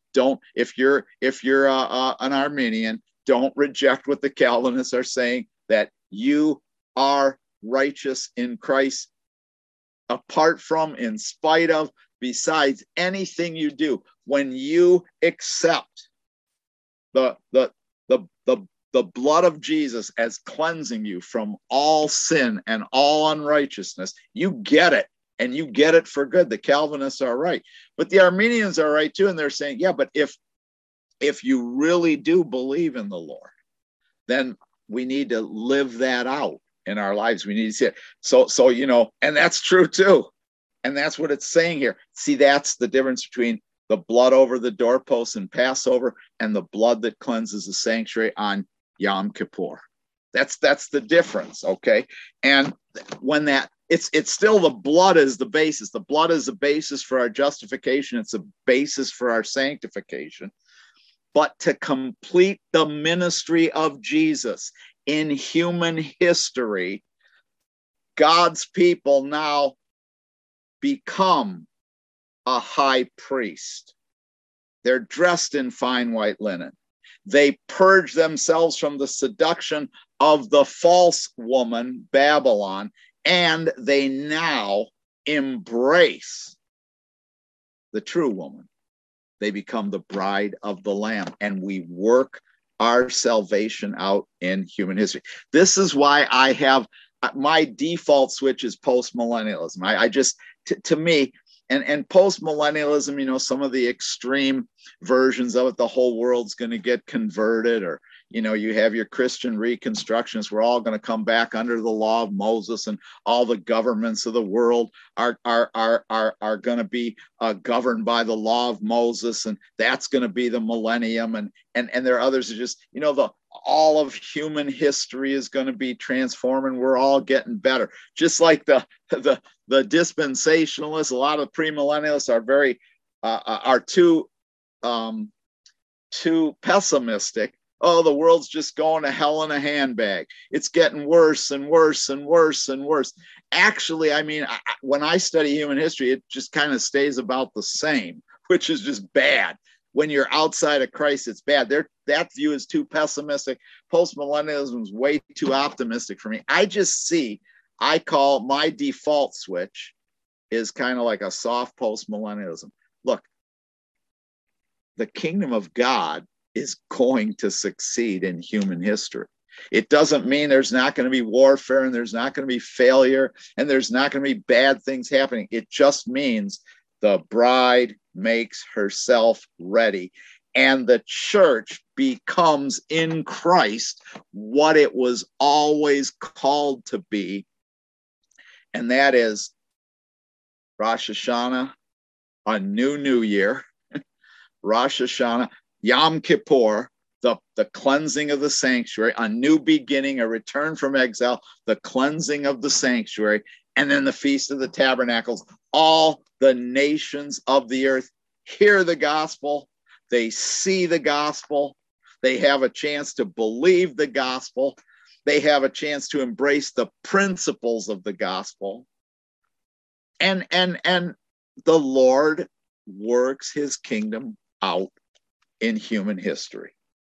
Don't, if you're, if you're uh, uh, an Arminian, don't reject what the Calvinists are saying, that you are righteous in Christ apart from, in spite of, besides anything you do. When you accept the, the, the, the, the blood of Jesus as cleansing you from all sin and all unrighteousness, you get it, and you get it for good. The Calvinists are right, but the Arminians are right too. And they're saying, yeah, but if, if you really do believe in the Lord, then we need to live that out in our lives. We need to see it. So, so, you know, and that's true too. And that's what it's saying here. See, that's the difference between the blood over the doorpost and Passover and the blood that cleanses the sanctuary on Yom Kippur. That's, that's the difference. Okay. And when that, it's, it's still, the blood is the basis. The blood is the basis for our justification. It's a basis for our sanctification. But to complete the ministry of Jesus in human history, God's people now become a high priest. They're dressed in fine white linen. They purge themselves from the seduction of the false woman, Babylon, and they now embrace the true woman. They become the bride of the Lamb, and we work our salvation out in human history. This is why I have, my default switch is post-millennialism. I, I just, t- to me, and, and post-millennialism, you know, some of the extreme versions of it, the whole world's going to get converted, or, you know, you have your Christian reconstructionists, we're all going to come back under the law of Moses, and all the governments of the world are, are, are, are, are going to be uh, governed by the law of Moses, and that's going to be the millennium. And, and, and there are others who just, you know, the, all of human history is going to be transformed, and we're all getting better. Just like the, the, the dispensationalists, a lot of premillennialists are very, uh, are too, um, too pessimistic. Oh, the world's just going to hell in a handbag. It's getting worse and worse and worse and worse. Actually, I mean, I, when I study human history, it just kind of stays about the same, which is just bad. When you're outside of Christ, it's bad. They're, that view is too pessimistic. Postmillennialism is way too optimistic for me. I just see, I call my default switch is kind of like a soft postmillennialism. Look, the kingdom of God is going to succeed in human history. It doesn't mean there's not going to be warfare, and there's not going to be failure, and there's not going to be bad things happening. It just means the bride makes herself ready, and the church becomes in Christ what it was always called to be, and that is Rosh Hashanah, a new new year, Rosh Hashanah, Yom Kippur, the, the cleansing of the sanctuary, a new beginning, a return from exile, the cleansing of the sanctuary, and then the Feast of the Tabernacles. All the nations of the earth hear the gospel, they see the gospel, they have a chance to believe the gospel, they have a chance to embrace the principles of the gospel, and, and, and the Lord works his kingdom out in human history.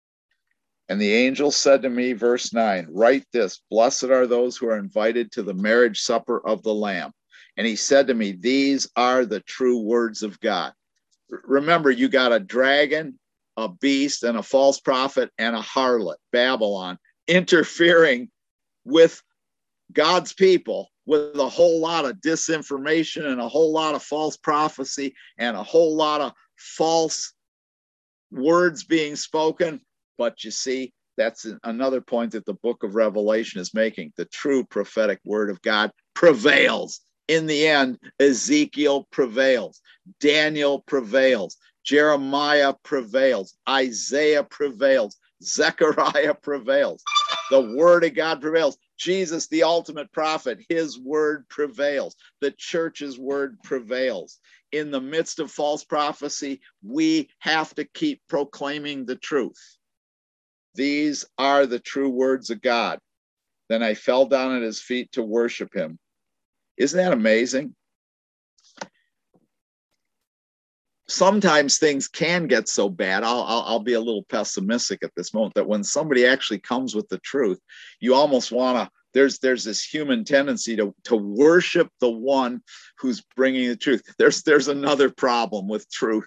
And the angel said to me, verse nine, write this, blessed are those who are invited to the marriage supper of the Lamb. And he said to me, these are the true words of God. Remember, you got a dragon, a beast, and a false prophet, and a harlot, Babylon, interfering with God's people with a whole lot of disinformation and a whole lot of false prophecy and a whole lot of false words being spoken. But you see, that's another point that the book of Revelation is making. The true prophetic word of God prevails. In the end, Ezekiel prevails, Daniel prevails, Jeremiah prevails, Isaiah prevails, Zechariah prevails. The word of God prevails. Jesus, the ultimate prophet, his word prevails. The church's word prevails. In the midst of false prophecy, we have to keep proclaiming the truth. These are the true words of God. Then I fell down at his feet to worship him. Isn't that amazing? sometimes things can get so bad. I'll, I'll, I'll be a little pessimistic at this moment that when somebody actually comes with the truth, you almost want to, there's, there's this human tendency to, to worship the one who's bringing the truth. There's, there's another problem with truth.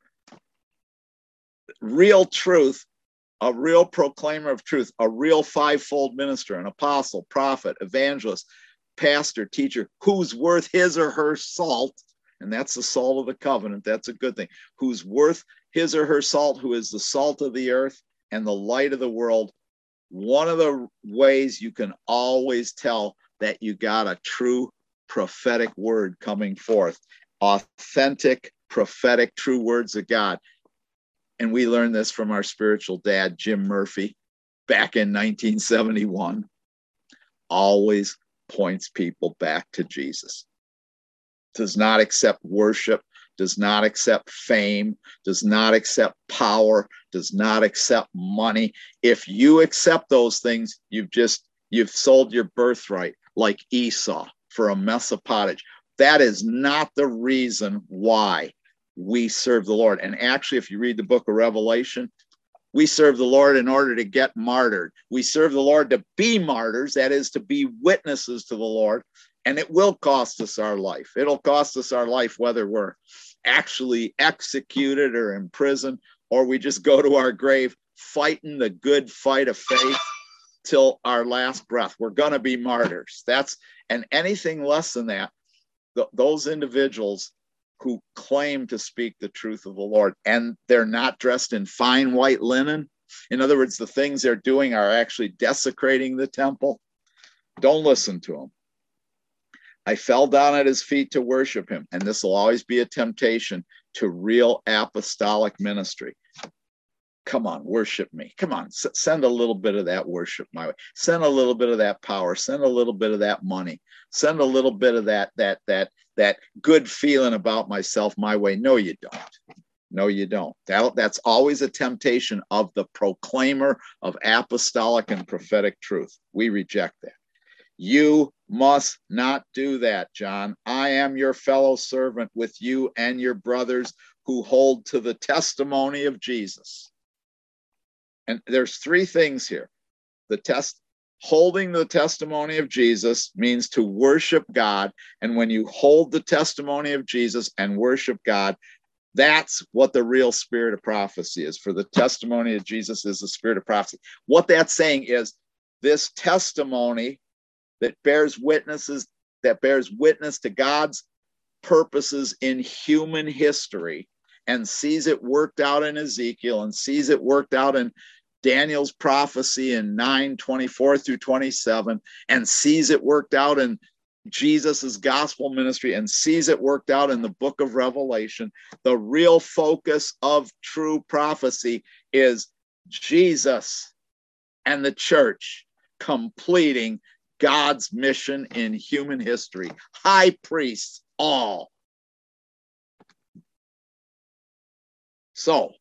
Real truth, a real proclaimer of truth, a real fivefold minister, an apostle, prophet, evangelist, pastor, teacher, who's worth his or her salt, and that's the salt of the covenant, that's a good thing, who's worth his or her salt, who is the salt of the earth and the light of the world. One of the ways you can always tell that you got a true prophetic word coming forth, authentic, prophetic, true words of God. And we learned this from our spiritual dad, Jim Murphy, back in nineteen seventy-one, always points people back to Jesus. Does not accept worship, does not accept fame, does not accept power, does not accept money. If you accept those things, you've just, you've sold your birthright like Esau for a mess of pottage. That is not the reason why we serve the Lord. And actually, if you read the book of Revelation, we serve the Lord in order to get martyred. We serve the Lord to be martyrs, that is, to be witnesses to the Lord. And it will cost us our life. It'll cost us our life whether we're actually executed or in prison, or we just go to our grave fighting the good fight of faith till our last breath. We're going to be martyrs. That's, and anything less than that, th- those individuals who claim to speak the truth of the Lord, and they're not dressed in fine white linen. In other words, the things they're doing are actually desecrating the temple. Don't listen to them. I fell down at his feet to worship him, and this will always be a temptation to real apostolic ministry. Come on, worship me. Come on, s- send a little bit of that worship my way. Send a little bit of that power. Send a little bit of that money. Send a little bit of that that that that good feeling about myself my way. No, you don't. No, you don't. That, that's always a temptation of the proclaimer of apostolic and prophetic truth. We reject that. You must not do that, John. I am your fellow servant with you and your brothers who hold to the testimony of Jesus. And there's three things here. The test, holding the testimony of Jesus means to worship God. And when you hold the testimony of Jesus and worship God, that's what the real spirit of prophecy is. For the testimony of Jesus is the spirit of prophecy. What that's saying is this testimony that bears witnesses, that bears witness to God's purposes in human history and sees it worked out in Ezekiel and sees it worked out in Daniel's prophecy in nine twenty-four through twenty-seven, and sees it worked out in Jesus's gospel ministry and sees it worked out in the book of Revelation. The real focus of true prophecy is Jesus and the church completing God's mission in human history. High priests, all. So,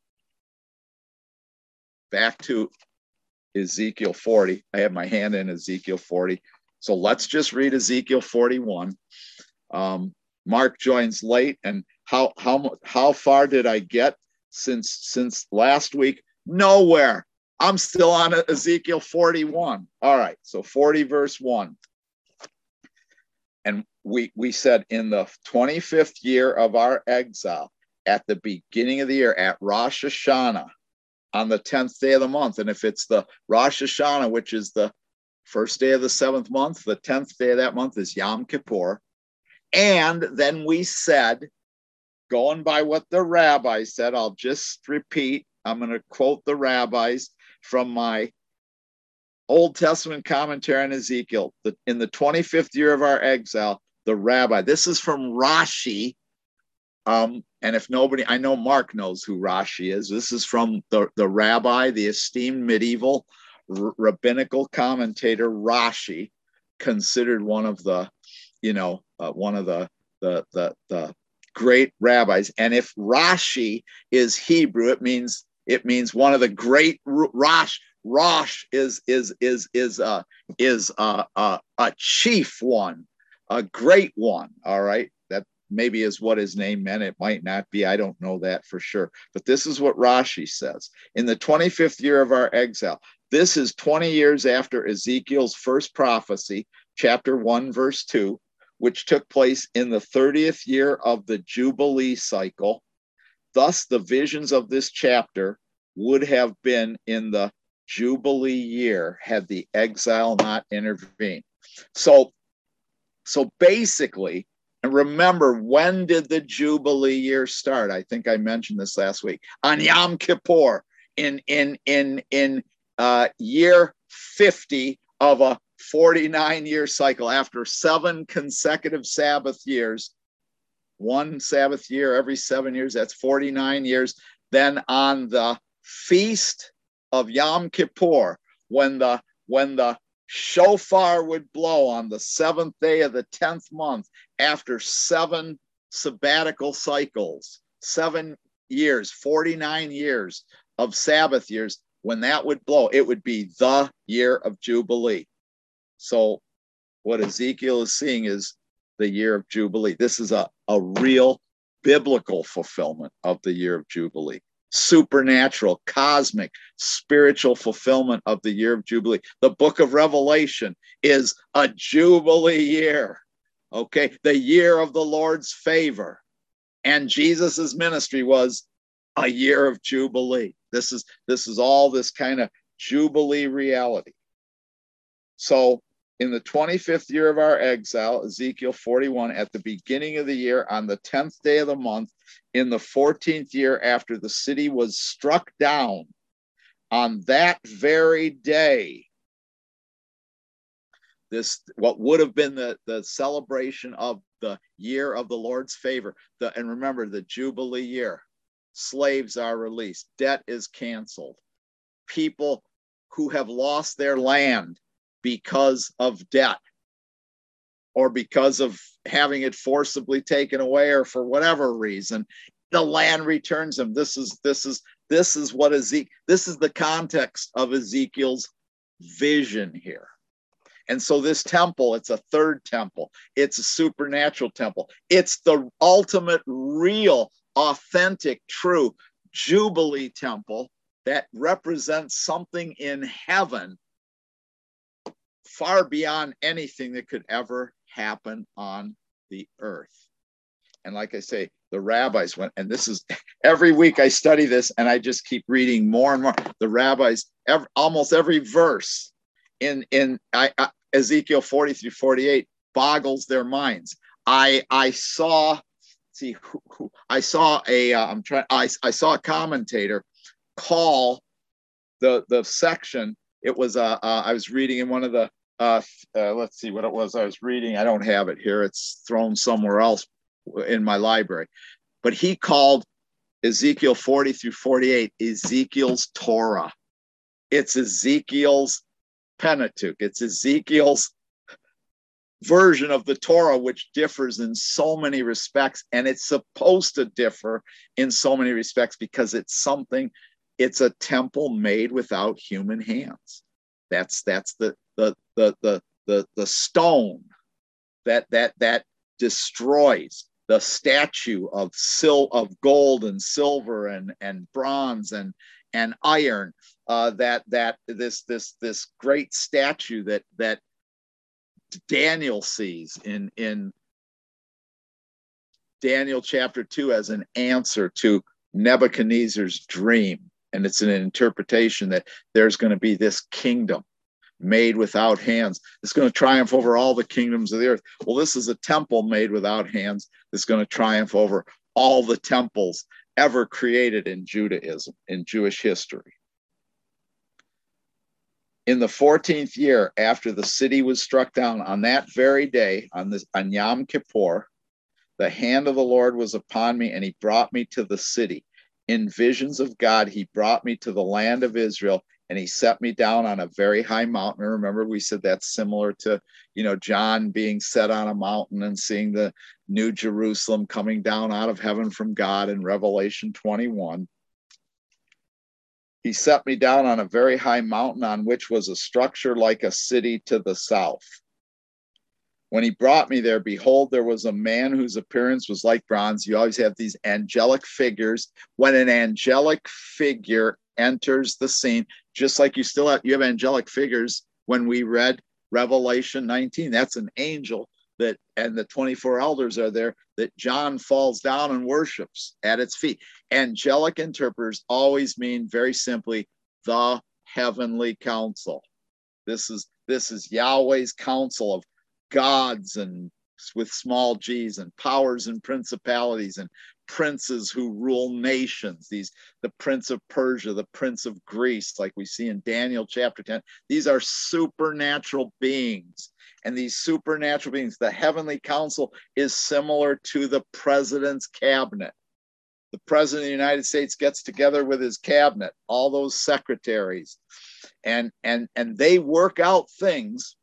back to Ezekiel forty. I have my hand in Ezekiel forty. So let's just read Ezekiel forty-one. Um, Mark joins late, and how how how far did I get since since last week? Nowhere. I'm still on Ezekiel forty-one. All right, so forty verse one. And we we said in the twenty-fifth year of our exile, at the beginning of the year, at Rosh Hashanah, on the tenth day of the month. And if it's the Rosh Hashanah, which is the first day of the seventh month, the tenth day of that month is Yom Kippur. And then we said, going by what the rabbi said, I'll just repeat, I'm going to quote the rabbis from my Old Testament commentary on Ezekiel. The, in the twenty-fifth year of our exile, the rabbi, this is from Rashi. Um, and if nobody, I know Mark knows who Rashi is. This is from the, the rabbi, the esteemed medieval r- rabbinical commentator Rashi, considered one of the, you know, uh, one of the, the, the, the great rabbis. And if Rashi is Hebrew, it means, it means one of the great Rosh. Rosh is, is, is, is, uh, is uh, uh, a chief one, a great one. All right. That maybe is what his name meant. It might not be. I don't know that for sure. But this is what Rashi says. In the twenty-fifth year of our exile, this is twenty years after Ezekiel's first prophecy, chapter one, verse two, which took place in the thirtieth year of the Jubilee cycle. Thus, the visions of this chapter would have been in the Jubilee year had the exile not intervened. So, so basically, and remember, when did the Jubilee year start? I think I mentioned this last week. On Yom Kippur, in in in in uh, year fifty of a forty-nine year cycle, after seven consecutive Sabbath years, one Sabbath year every seven years, that's forty-nine years. Then on the feast of Yom Kippur, when the when the shofar would blow on the seventh day of the tenth month, after seven sabbatical cycles, seven years, forty-nine years of Sabbath years, when that would blow, it would be the year of Jubilee. So what Ezekiel is seeing is the year of Jubilee. This is a, a real biblical fulfillment of the year of Jubilee. Supernatural, cosmic, spiritual fulfillment of the year of Jubilee. The book of Revelation is a Jubilee year, okay? The year of the Lord's favor. And Jesus's ministry was a year of Jubilee. This is, this is all this kind of Jubilee reality. So in the twenty-fifth year of our exile, Ezekiel forty-one, at the beginning of the year, on the tenth day of the month, in the fourteenth year after the city was struck down, on that very day, this, what would have been the, the celebration of the year of the Lord's favor. The, and remember, the Jubilee year, slaves are released, debt is canceled. People who have lost their land because of debt or because of having it forcibly taken away or for whatever reason, the land returns them. This is this is this is what Ezekiel, this is the context of Ezekiel's vision here. And so this temple, it's a third temple. It's a supernatural temple. It's the ultimate, real, authentic, true Jubilee temple that represents something in heaven far beyond anything that could ever happen on the earth. And like I say, the rabbis went, and this is every week I study this and I just keep reading more and more. The rabbis, every, almost every verse in, in I, I, Ezekiel forty through forty-eight boggles their minds. I, I saw, see, who, who, I saw a, uh, I'm trying, I, I saw a commentator call the, the section. It was, uh, uh, I was reading in one of the, Uh, uh, let's see what it was I was reading. I don't have it here. It's thrown somewhere else in my library. But he called Ezekiel forty through forty-eight Ezekiel's Torah. It's Ezekiel's Pentateuch. It's Ezekiel's version of the Torah, which differs in so many respects. And it's supposed to differ in so many respects because it's something, it's a temple made without human hands. That's that's the the the the the, the stone that that that destroys the statue of sil of gold and silver and and bronze and and iron. Uh, that that this this this great statue that that Daniel sees in in Daniel chapter two as an answer to Nebuchadnezzar's dream. And it's an interpretation that there's going to be this kingdom made without hands. It's going to triumph over all the kingdoms of the earth. Well, this is a temple made without hands that's going to triumph over all the temples ever created in Judaism, in Jewish history. In the fourteenth year after the city was struck down, on that very day, on, this, on Yom Kippur, the hand of the Lord was upon me, and he brought me to the city. In visions of God, he brought me to the land of Israel, and he set me down on a very high mountain. Remember, we said that's similar to, you know, John being set on a mountain and seeing the new Jerusalem coming down out of heaven from God in Revelation twenty-one. He set me down on a very high mountain on which was a structure like a city to the south. When he brought me there, behold, there was a man whose appearance was like bronze. You always have these angelic figures. When an angelic figure enters the scene, just like you still have, you have angelic figures when we read Revelation nineteen. That's an angel that, and the twenty-four elders are there, that John falls down and worships at its feet. Angelic interpreters always mean, very simply, the heavenly council. This is this is Yahweh's council of gods and with small g's and powers and principalities and princes who rule nations. These, the prince of Persia, the prince of Greece, like we see in Daniel chapter ten. These are supernatural beings. And these supernatural beings, the heavenly council is similar to the president's cabinet. The president of the United States gets together with his cabinet, all those secretaries, and and and they work out things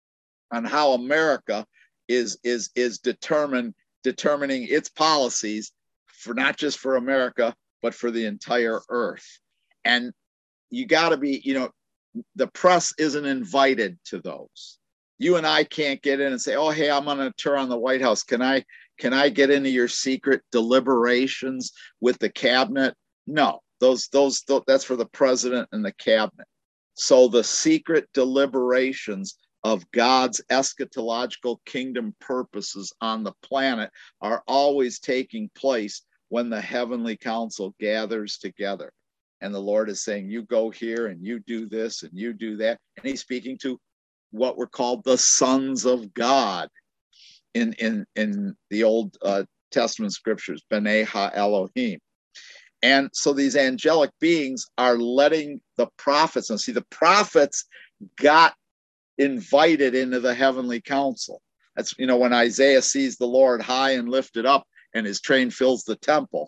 on how America is is is determined determining its policies for not just for America, but for the entire earth. And you got to be, you know, the press isn't invited to those. You and I can't get in and say, oh, hey, I'm on a tour on the White House. Can I can I get into your secret deliberations with the cabinet? No, those those that's for the president and the cabinet. So the secret deliberations of God's eschatological kingdom purposes on the planet are always taking place when the heavenly council gathers together. And the Lord is saying, you go here and you do this and you do that. And he's speaking to what were called the sons of God in, in, in the Old uh, Testament scriptures, B'nai Ha-Elohim. And so these angelic beings are letting the prophets, and see, the prophets got invited into the heavenly council. That's, you know, when Isaiah sees the Lord high and lifted up and his train fills the temple,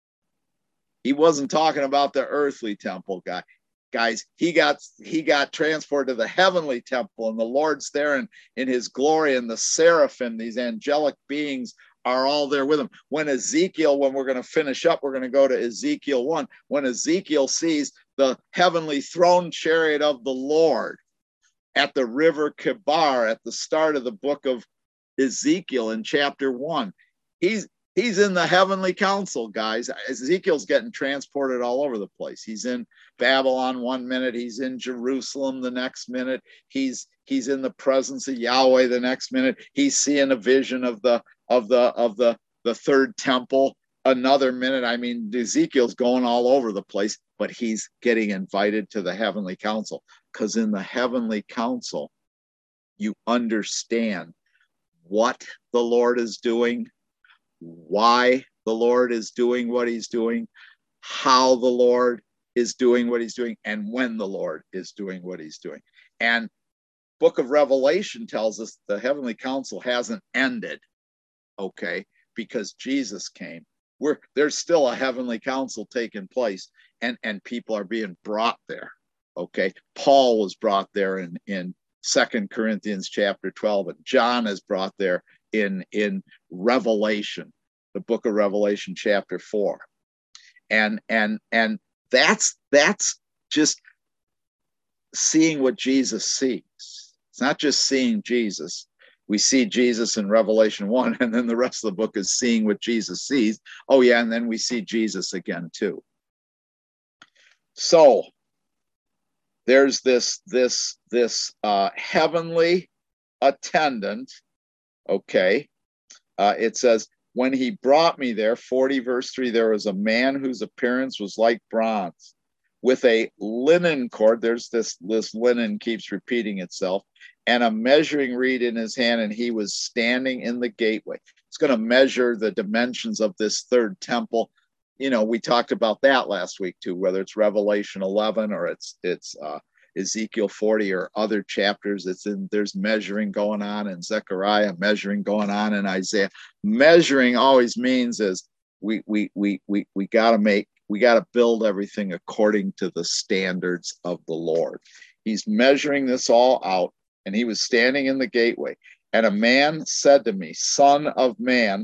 he wasn't talking about the earthly temple, guy. Guys, he got he got transported to the heavenly temple, and the Lord's there in, in his glory, and the seraphim, these angelic beings, are all there with him. When Ezekiel, when we're going to finish up, we're going to go to Ezekiel one. When Ezekiel sees the heavenly throne chariot of the Lord at the river Kibar at the start of the book of Ezekiel in chapter one, he's he's in the heavenly council, guys. Ezekiel's getting transported all over the place. He's in Babylon one minute, he's in Jerusalem the next minute, he's he's in the presence of Yahweh the next minute, he's seeing a vision of the of the of the the third temple another minute. I mean, Ezekiel's going all over the place, but he's getting invited to the heavenly council, because in the heavenly council you understand what the Lord is doing, why the Lord is doing what he's doing, how the Lord is doing what he's doing, and when the Lord is doing what he's doing. And book of Revelation tells us the heavenly council hasn't ended, okay, because Jesus came. We're, there's still a heavenly council taking place, and, and people are being brought there, okay? Paul was brought there in, in Second Corinthians chapter twelve, and John is brought there in, in Revelation, the book of Revelation chapter four. And, and, and that's, that's just seeing what Jesus sees. It's not just seeing Jesus. We see Jesus in Revelation one, and then the rest of the book is seeing what Jesus sees. Oh yeah, and then we see Jesus again too. So there's this this this uh, heavenly attendant. Okay, uh, it says, when he brought me there, forty verse three, there was a man whose appearance was like bronze, with a linen cord. There's this this linen keeps repeating itself, and a measuring reed in his hand, and he was standing in the gateway. It's going to measure the dimensions of this third temple. You know, we talked about that last week too, whether it's Revelation eleven or it's it's uh, Ezekiel forty or other chapters. It's in, there's measuring going on in Zechariah, measuring going on in Isaiah. Measuring always means is we we we we we got to make we got to build everything according to the standards of the Lord. He's measuring this all out. And he was standing in the gateway. And a man said to me, Son of man,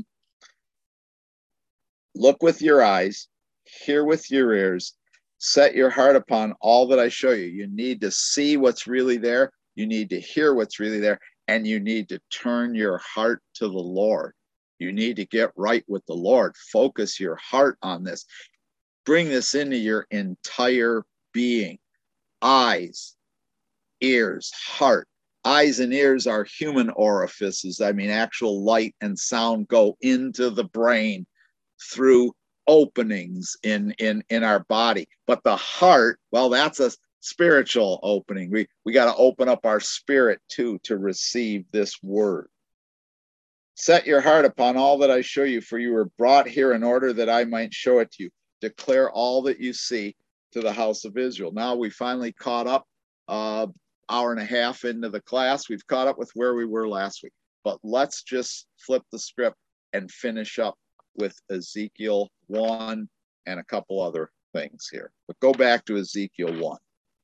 look with your eyes, hear with your ears, set your heart upon all that I show you. You need to see what's really there. You need to hear what's really there. and you need to turn your heart to the Lord. You need to get right with the Lord. Focus your heart on this. Bring this into your entire being. Eyes, ears, heart. Eyes and ears are human orifices. I mean, actual light and sound go into the brain through openings in, in, in our body. But the heart, well, that's a spiritual opening. We, we got to open up our spirit too to receive this word. Set your heart upon all that I show you, for you were brought here in order that I might show it to you. Declare all that you see to the house of Israel. Now we finally caught up, uh, hour and a half into the class. We've caught up with where we were last week. But let's just flip the script and finish up with Ezekiel one and a couple other things here. But go back to Ezekiel one.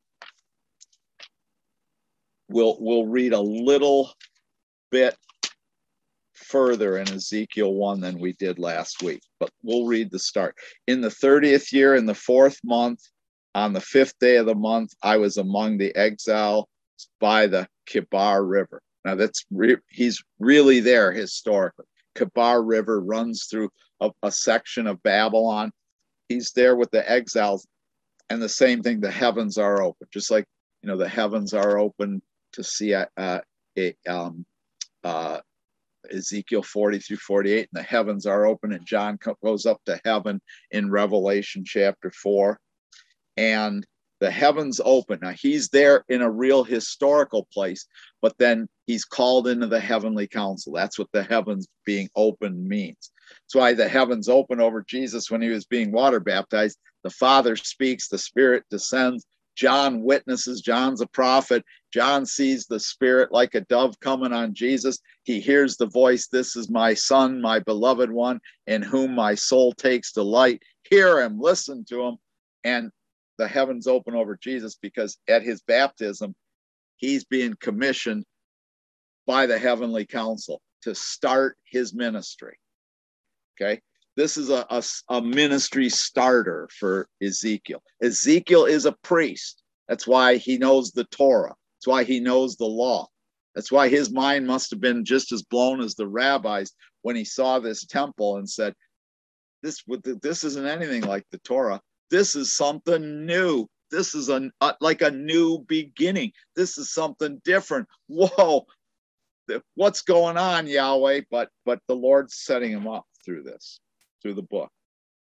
We'll, we'll read a little bit further in Ezekiel one than we did last week, but we'll read the start. In the thirtieth year, in the fourth month, on the fifth day of the month, I was among the exiles by the Kibar River. Now that's re- he's really there historically. Kibar River runs through a, a section of Babylon. He's there with the exiles, and the same thing, the heavens are open, just like, you know, the heavens are open to see uh, a, um, uh, Ezekiel forty through forty-eight, and the heavens are open, and John goes up to heaven in Revelation chapter four, and the heavens open. Now he's there in a real historical place, but then he's called into the heavenly council. That's what the heavens being open means. That's why the heavens open over Jesus when he was being water baptized. The Father speaks, the Spirit descends. John witnesses, John's a prophet. John sees the Spirit like a dove coming on Jesus. He hears the voice, "This is my Son, my beloved one, in whom my soul takes delight." Hear him, listen to him. And the heavens open over Jesus because at his baptism, he's being commissioned by the heavenly council to start his ministry. Okay. This is a, a, a ministry starter for Ezekiel. Ezekiel is a priest. That's why he knows the Torah. That's why he knows the law. That's why his mind must have been just as blown as the rabbis when he saw this temple and said, this, this isn't anything like the Torah. This is something new. This is a, a, like a new beginning. This is something different. Whoa, what's going on, Yahweh? But, but the Lord's setting him up through this. Through the book.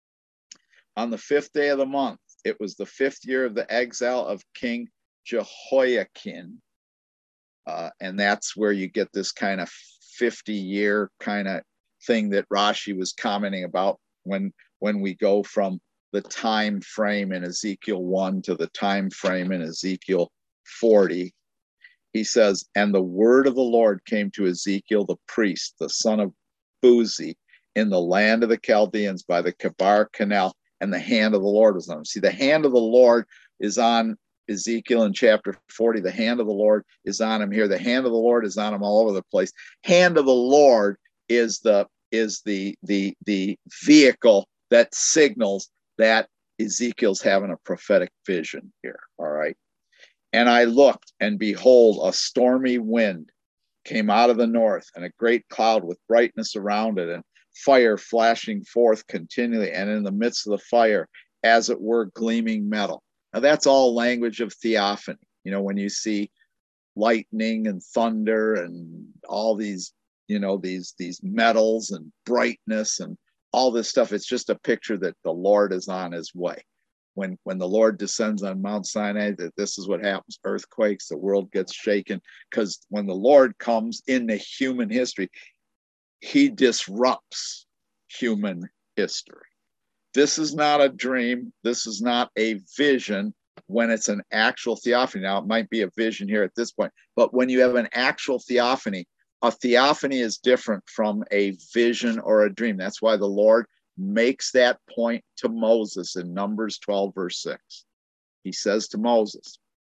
On the fifth day of the month, it was the fifth year of the exile of King Jehoiakim. Uh, and that's where you get this kind of fifty year kind of thing that Rashi was commenting about when, when we go from the time frame in Ezekiel one to the time frame in Ezekiel forty. He says, and the word of the Lord came to Ezekiel the priest, the son of Buzi, in the land of the Chaldeans by the Kibar Canal, and the hand of the Lord was on him. See, the hand of the Lord is on Ezekiel in chapter forty. The hand of the Lord is on him here. The hand of the Lord is on him all over the place. Hand of the Lord is the is the the the vehicle that signals that Ezekiel's having a prophetic vision here. All right. And I looked, and behold, a stormy wind came out of the north, and a great cloud with brightness around it, and fire flashing forth continually, and in the midst of the fire, as it were, gleaming metal. Now that's all language of theophany. You know, when you see lightning and thunder and all these, you know, these these metals and brightness and all this stuff, it's just a picture that the Lord is on his way. When when the Lord descends on Mount Sinai, that this is what happens: earthquakes, the world gets shaken, because when the Lord comes into human history, he disrupts human history. This is not a dream. This is not a vision when it's an actual theophany. Now, it might be a vision here at this point, but when you have an actual theophany, a theophany is different from a vision or a dream. That's why the Lord makes that point to Moses in Numbers twelve, verse six. He says to Moses,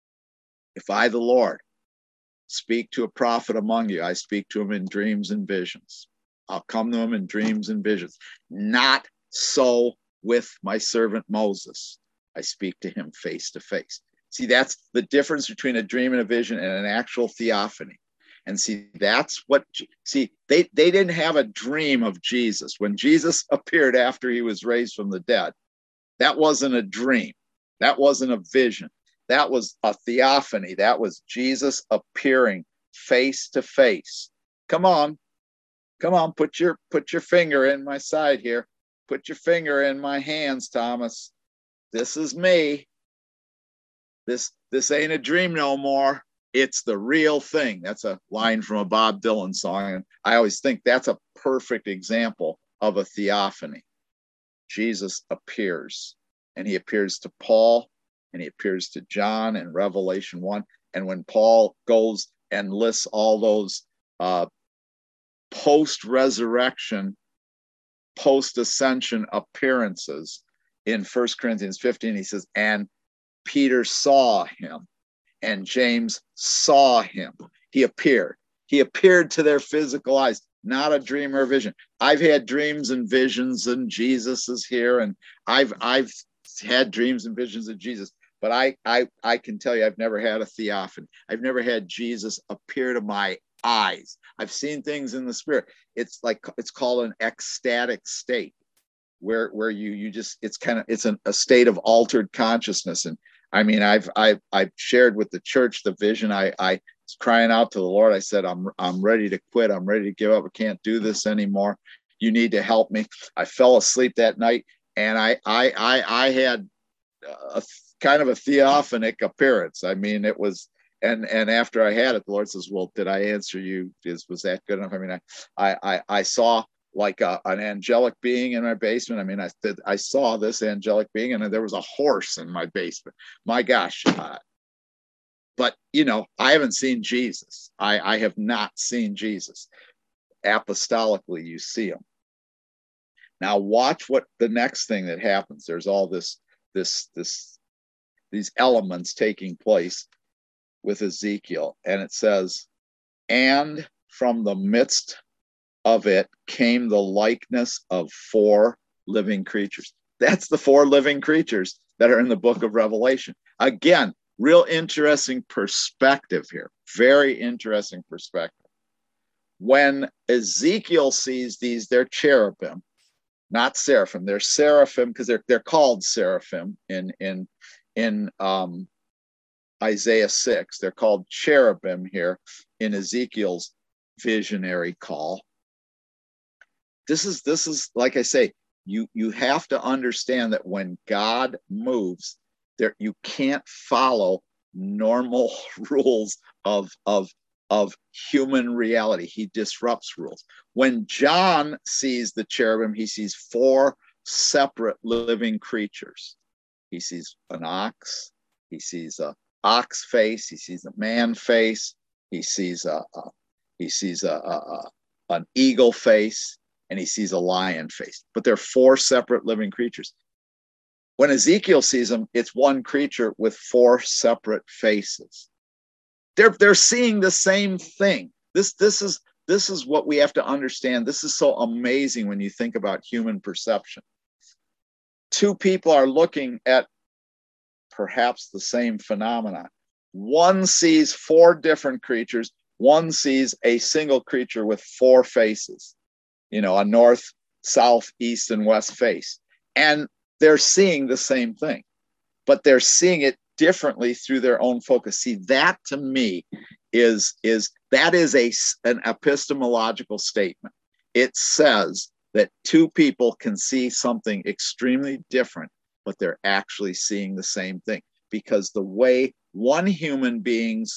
if I, the Lord, speak to a prophet among you, I speak to him in dreams and visions. I'll come to him in dreams and visions. Not so with my servant Moses. I speak to him face to face. See, that's the difference between a dream and a vision and an actual theophany. And see, that's what, see, they, they didn't have a dream of Jesus. When Jesus appeared after he was raised from the dead, that wasn't a dream. That wasn't a vision. That was a theophany. That was Jesus appearing face to face. Come on. Come on, put your put your finger in my side here. Put your finger in my hands, Thomas. This is me. This this ain't a dream no more. It's the real thing. That's a line from a Bob Dylan song. And I always think that's a perfect example of a theophany. Jesus appears, and he appears to Paul, and he appears to John in Revelation one. And when Paul goes and lists all those uh, post-resurrection, post-ascension appearances in First Corinthians fifteen, he says, and Peter saw him, and James saw him. He appeared. He appeared to their physical eyes, not a dream or a vision. I've had dreams and visions, and Jesus is here, and I've I've had dreams and visions of Jesus. But I I I can tell you, I've never had a theophany. I've never had Jesus appear to my eyes. I've seen things in the spirit. It's like, it's called an ecstatic state, where where you you just, it's kind of, it's an, a state of altered consciousness. And I mean, I've I've I've shared with the church the vision. I I was crying out to the Lord. I said, I'm I'm ready to quit. I'm ready to give up. I can't do this anymore. You need to help me. I fell asleep that night, and I I I, I had a kind of a theophanic appearance. I mean, it was. And and after I had it, the Lord says, well, did I answer you? Is, was that good enough? I mean, I I, I saw like a, an angelic being in my basement. I mean, I I saw this angelic being, and there was a horse in my basement. My gosh. Uh, but, you know, I haven't seen Jesus. I, I have not seen Jesus. Apostolically, you see him. Now watch what the next thing that happens. There's all this, this, this, these elements taking place with Ezekiel, and it says, and from the midst of it came the likeness of four living creatures. That's the four living creatures that are in the book of Revelation. Again, real interesting perspective here. Very interesting perspective. When Ezekiel sees these, they're cherubim, not seraphim. They're seraphim because they're they're called seraphim in in in um Isaiah six. They're called cherubim here in Ezekiel's visionary call. This is, this is, like I say, you, you have to understand that when God moves, there, you can't follow normal rules of, of, of human reality. He disrupts rules. When John sees the cherubim, he sees four separate living creatures. He sees an ox, he sees a ox face, he sees a man face, he sees a, a he sees a, a, a an eagle face, and he sees a lion face. But they're four separate living creatures. When Ezekiel sees them, it's one creature with four separate faces. They're they're seeing the same thing. This this is this is what we have to understand. This is so amazing when you think about human perception. Two people are looking at perhaps the same phenomenon. One sees four different creatures. One sees a single creature with four faces, you know, a north, south, east, and west face. And they're seeing the same thing, but they're seeing it differently through their own focus. See, that to me is, is that is a, an epistemological statement. It says that two people can see something extremely different, but they're actually seeing the same thing, because the way one human being's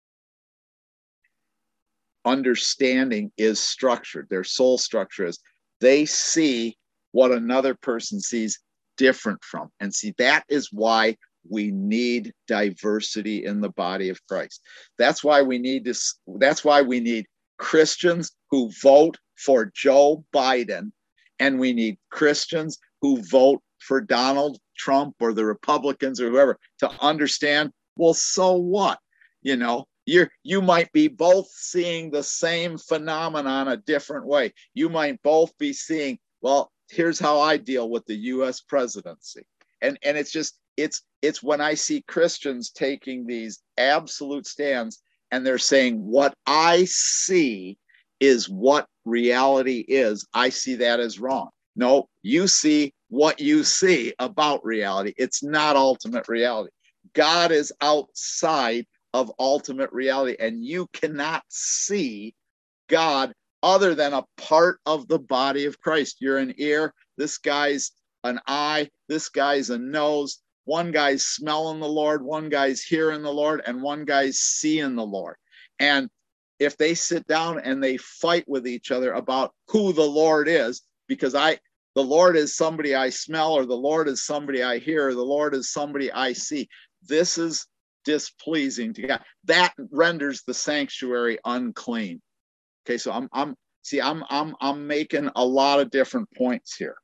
understanding is structured, their soul structure is, they see what another person sees different from. And see, that is why we need diversity in the body of Christ. That's why we need this. That's why we need Christians who vote for Joe Biden, and we need Christians who vote for Donald Trump or the Republicans or whoever, to understand, well, so what? You know, you're, you might be both seeing the same phenomenon a different way. You might both be seeing, well, here's how I deal with the U S presidency. And, and it's just, it's, it's when I see Christians taking these absolute stands and they're saying, what I see is what reality is. I see that as wrong. No, you see what you see about reality. It's not ultimate reality. God is outside of ultimate reality, and you cannot see God other than a part of the body of Christ. You're an ear, this guy's an eye, this guy's a nose, one guy's smelling the Lord, one guy's hearing the Lord, and one guy's seeing the Lord. And if they sit down and they fight with each other about who the Lord is, because I, the Lord is somebody I smell, or the Lord is somebody I hear, or the Lord is somebody I see, this is displeasing to God. That renders the sanctuary unclean. Okay, so I'm, I'm, see, I'm, I'm, I'm making a lot of different points here.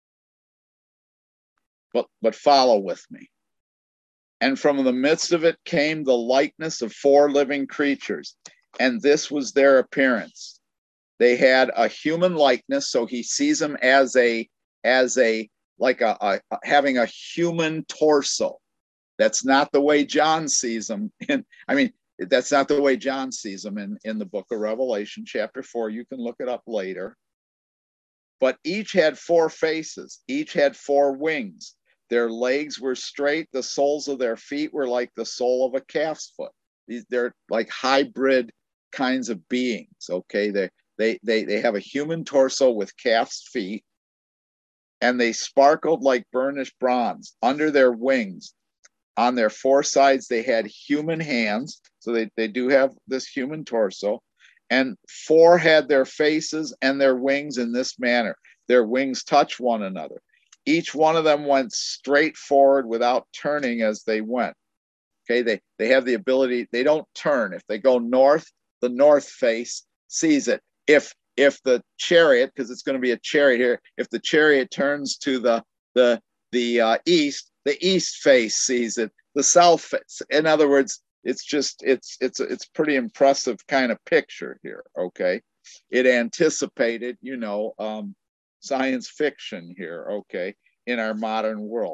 But, but follow with me. And from the midst of it came the likeness of four living creatures, and this was their appearance. They had a human likeness, so he sees them as a, as a, like a, a having a human torso. That's not the way John sees them. In, I mean, that's not the way John sees them in, in the book of Revelation, chapter four. You can look it up later. But each had four faces. Each had four wings. Their legs were straight. The soles of their feet were like the sole of a calf's foot. These, they're like hybrid kinds of beings. Okay, they they they they have a human torso with calf's feet, and they sparkled like burnished bronze. Under their wings, on their four sides, they had human hands. So they, they do have this human torso. And four had their faces and their wings in this manner. Their wings touch one another. Each one of them went straight forward without turning as they went. Okay, they, they have the ability, they don't turn. If they go north, the north face sees it. If if the chariot, because it's going to be a chariot here, if the chariot turns to the the the uh, east, the east face sees it. The south face. In other words, it's just it's it's it's pretty impressive kind of picture here. Okay, it anticipated, you know, um, science fiction here. Okay, in our modern world.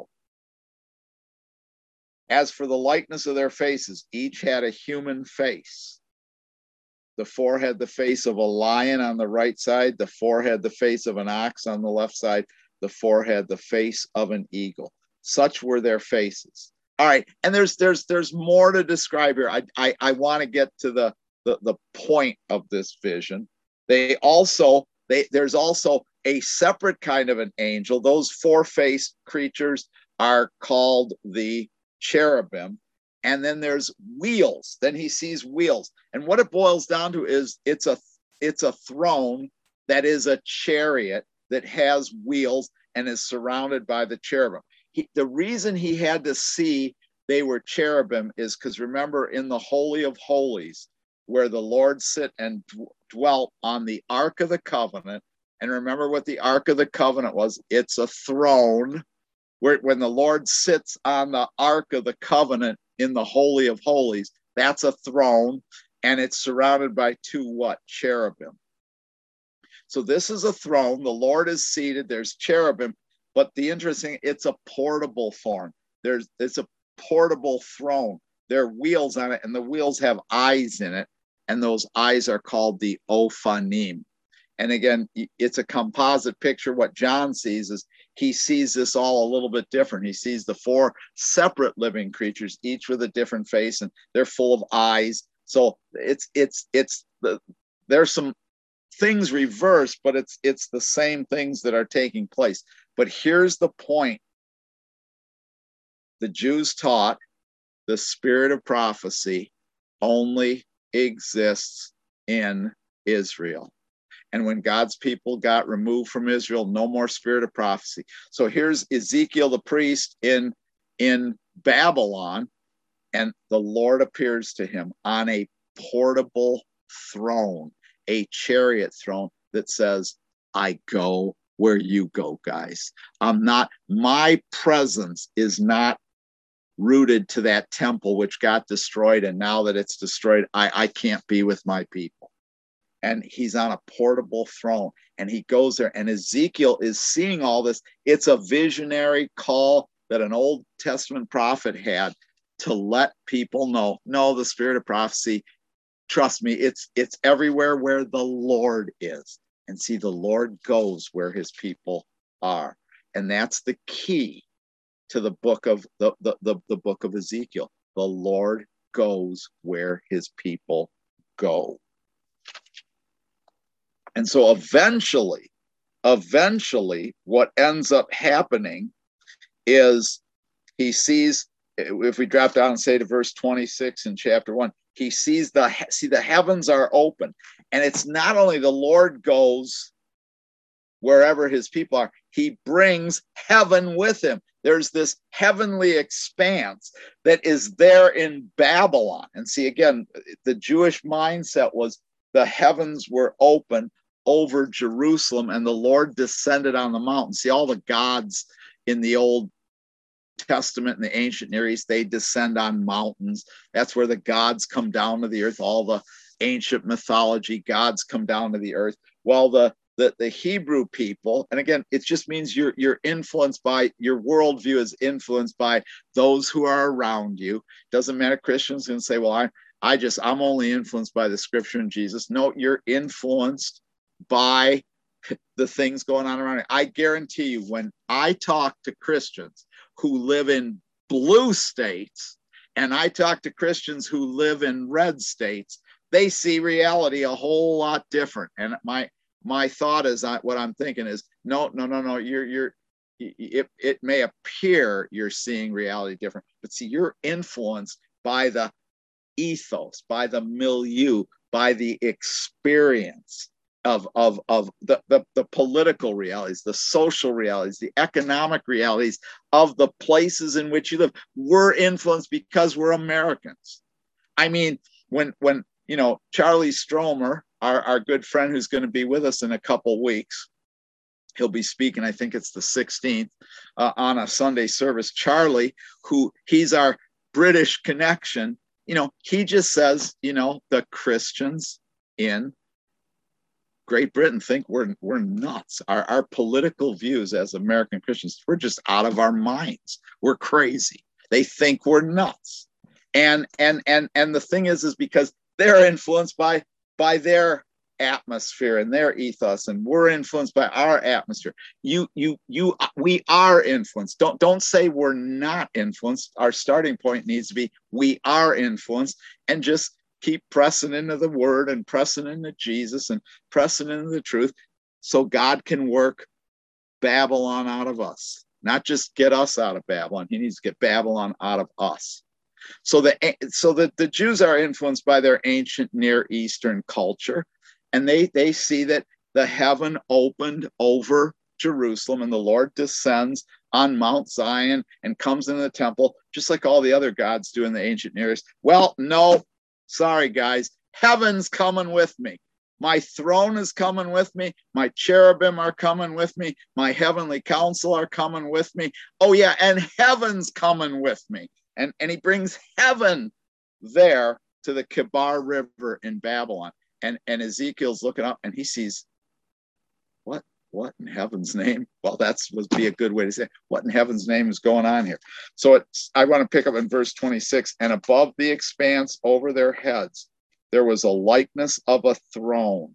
As for the likeness of their faces, each had a human face. The four had the face of a lion on the right side. The four had the face of an ox on the left side. The four had the face of an eagle. Such were their faces. All right, and there's there's there's more to describe here. I I, I want to get to the, the the point of this vision. They also they there's also a separate kind of an angel. Those four-faced creatures are called the cherubim. And then there's wheels. Then he sees wheels. And what it boils down to is it's a it's a throne that is a chariot that has wheels and is surrounded by the cherubim. He, the reason he had to see they were cherubim is because remember in the Holy of Holies where the Lord sit and d- dwelt on the Ark of the Covenant. And remember what the Ark of the Covenant was. It's a throne where when the Lord sits on the Ark of the Covenant in the Holy of Holies, that's a throne, and it's surrounded by two what? Cherubim. So this is a throne. The Lord is seated. There's cherubim, but the interesting, it's a portable form. There's it's a portable throne. There are wheels on it, and the wheels have eyes in it, and those eyes are called the Ophanim. And again, it's a composite picture. What John sees is he sees this all a little bit different. He sees the four separate living creatures, each with a different face, and they're full of eyes. So it's it's it's the there's some things reversed, but it's it's the same things that are taking place. But here's the point. The Jews taught the spirit of prophecy only exists in Israel. And when God's people got removed from Israel, no more spirit of prophecy. So here's Ezekiel the priest in, in Babylon, and the Lord appears to him on a portable throne, a chariot throne that says, I go where you go, guys. I'm not, my presence is not rooted to that temple which got destroyed, and now that it's destroyed, I, I can't be with my people. And he's on a portable throne, and he goes there, and Ezekiel is seeing all this. It's a visionary call that an Old Testament prophet had to let people know, no, the spirit of prophecy trust me, it's it's everywhere where the Lord is. And see, the Lord goes where his people are. And that's the key to the book of the, the, the, the book of Ezekiel. The Lord goes where his people go. And so eventually, eventually, what ends up happening is he sees, if we drop down and say to verse twenty-six in chapter one, he sees the, see the heavens are open. And it's not only the Lord goes wherever his people are, he brings heaven with him. There's this heavenly expanse that is there in Babylon. And see, again, the Jewish mindset was the heavens were open over Jerusalem and the Lord descended on the mountain. See, all the gods in the Old Testament and the ancient Near East, they descend on mountains. That's where the gods come down to the earth. All the ancient mythology, gods come down to the earth. Well, the The, the Hebrew people, and again, it just means you're you're influenced by, your worldview is influenced by those who are around you. Doesn't matter, Christians can say, well, I I just I'm only influenced by the scripture and Jesus. No, you're influenced by the things going on around you. I guarantee you, when I talk to Christians who live in blue states and I talk to Christians who live in red states, they see reality a whole lot different. And my My thought is, I, what I'm thinking is, no, no, no, no. You're, you're. It, it may appear you're seeing reality different, but see, you're influenced by the ethos, by the milieu, by the experience of of of the the, the political realities, the social realities, the economic realities of the places in which you live. We're influenced because we're Americans. I mean, when when you know Charlie Stromer, Our, our good friend who's going to be with us in a couple weeks. He'll be speaking, I think it's the sixteenth, uh, on a Sunday service. Charlie, who he's our British connection, you know, he just says, you know, the Christians in Great Britain think we're we're nuts. Our, our political views as American Christians, we're just out of our minds. We're crazy. They think we're nuts. And and and and the thing is, is because they're influenced by by their atmosphere and their ethos, and we're influenced by our atmosphere. You, you, you, we are influenced. Don't, don't say we're not influenced. Our starting point needs to be, we are influenced, and just keep pressing into the word and pressing into Jesus and pressing into the truth so God can work Babylon out of us, not just get us out of Babylon. He needs to get Babylon out of us. So the so that the Jews are influenced by their ancient Near Eastern culture, and they they see that the heaven opened over Jerusalem, and the Lord descends on Mount Zion and comes into the temple, just like all the other gods do in the ancient Near East. Well, no, sorry guys, heaven's coming with me. My throne is coming with me. My cherubim are coming with me. My heavenly council are coming with me. Oh yeah, and heaven's coming with me. And, and he brings heaven there to the Kibar River in Babylon. And, and Ezekiel's looking up and he sees, what, what in heaven's name? Well, that's would be a good way to say, what in heaven's name is going on here? So it's, I want to pick up in verse twenty-six. And above the expanse over their heads, there was a likeness of a throne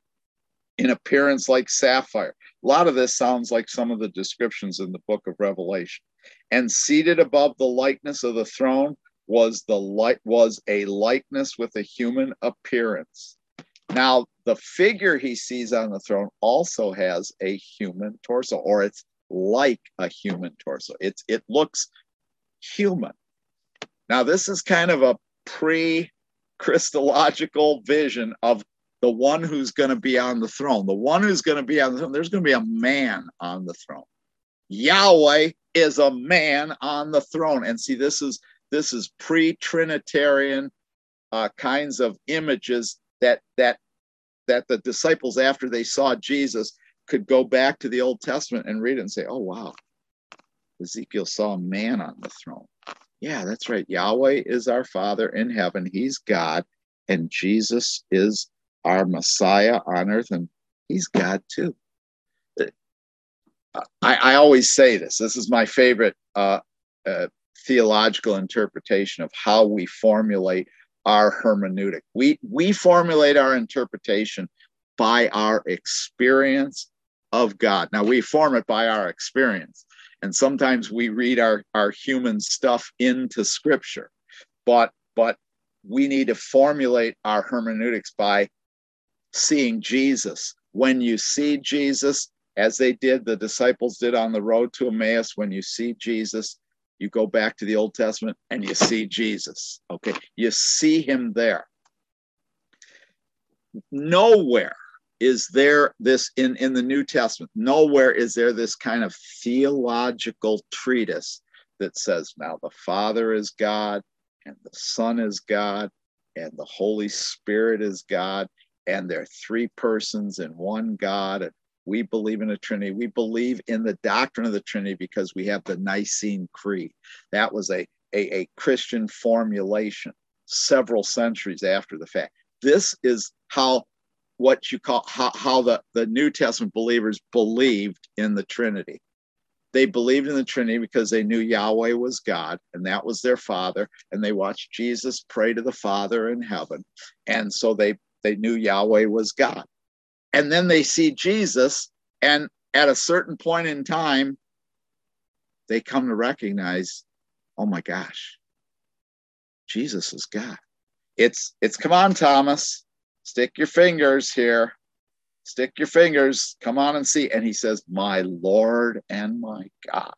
in appearance like sapphire. A lot of this sounds like some of the descriptions in the book of Revelation. And seated above the likeness of the throne was the light was a likeness with a human appearance. Now, the figure he sees on the throne also has a human torso, or it's like a human torso. It's it looks human. Now, this is kind of a pre-Christological vision of the one who's going to be on the throne. The one who's going to be on the throne, there's going to be a man on the throne. Yahweh is a man on the throne. And see, this is this is pre-Trinitarian uh, kinds of images that that that the disciples, after they saw Jesus, could go back to the Old Testament and read it and say, oh, wow, Ezekiel saw a man on the throne. Yeah, that's right. Yahweh is our Father in heaven. He's God. And Jesus is our Messiah on earth. And he's God too. I, I always say this. This is my favorite uh, uh, theological interpretation of how we formulate our hermeneutic. We, we formulate our interpretation by our experience of God. Now, we form it by our experience. And sometimes we read our, our human stuff into Scripture. But, but we need to formulate our hermeneutics by seeing Jesus. When you see Jesus, as they did, the disciples did on the road to Emmaus, when you see Jesus, you go back to the Old Testament and you see Jesus. Okay, you see him there. Nowhere is there this in, in the New Testament, nowhere is there this kind of theological treatise that says, now the Father is God, and the Son is God, and the Holy Spirit is God, and they're three persons in one God. And we believe in a Trinity. We believe in the doctrine of the Trinity because we have the Nicene Creed. That was a, a, a Christian formulation several centuries after the fact. This is how what you call how, how the, the New Testament believers believed in the Trinity. They believed in the Trinity because they knew Yahweh was God, and that was their Father, and they watched Jesus pray to the Father in heaven, and so they, they knew Yahweh was God. And then they see Jesus, and at a certain point in time, they come to recognize, oh my gosh, Jesus is God. It's, it's come on, Thomas, stick your fingers here. Stick your fingers, come on and see. And he says, my Lord and my God.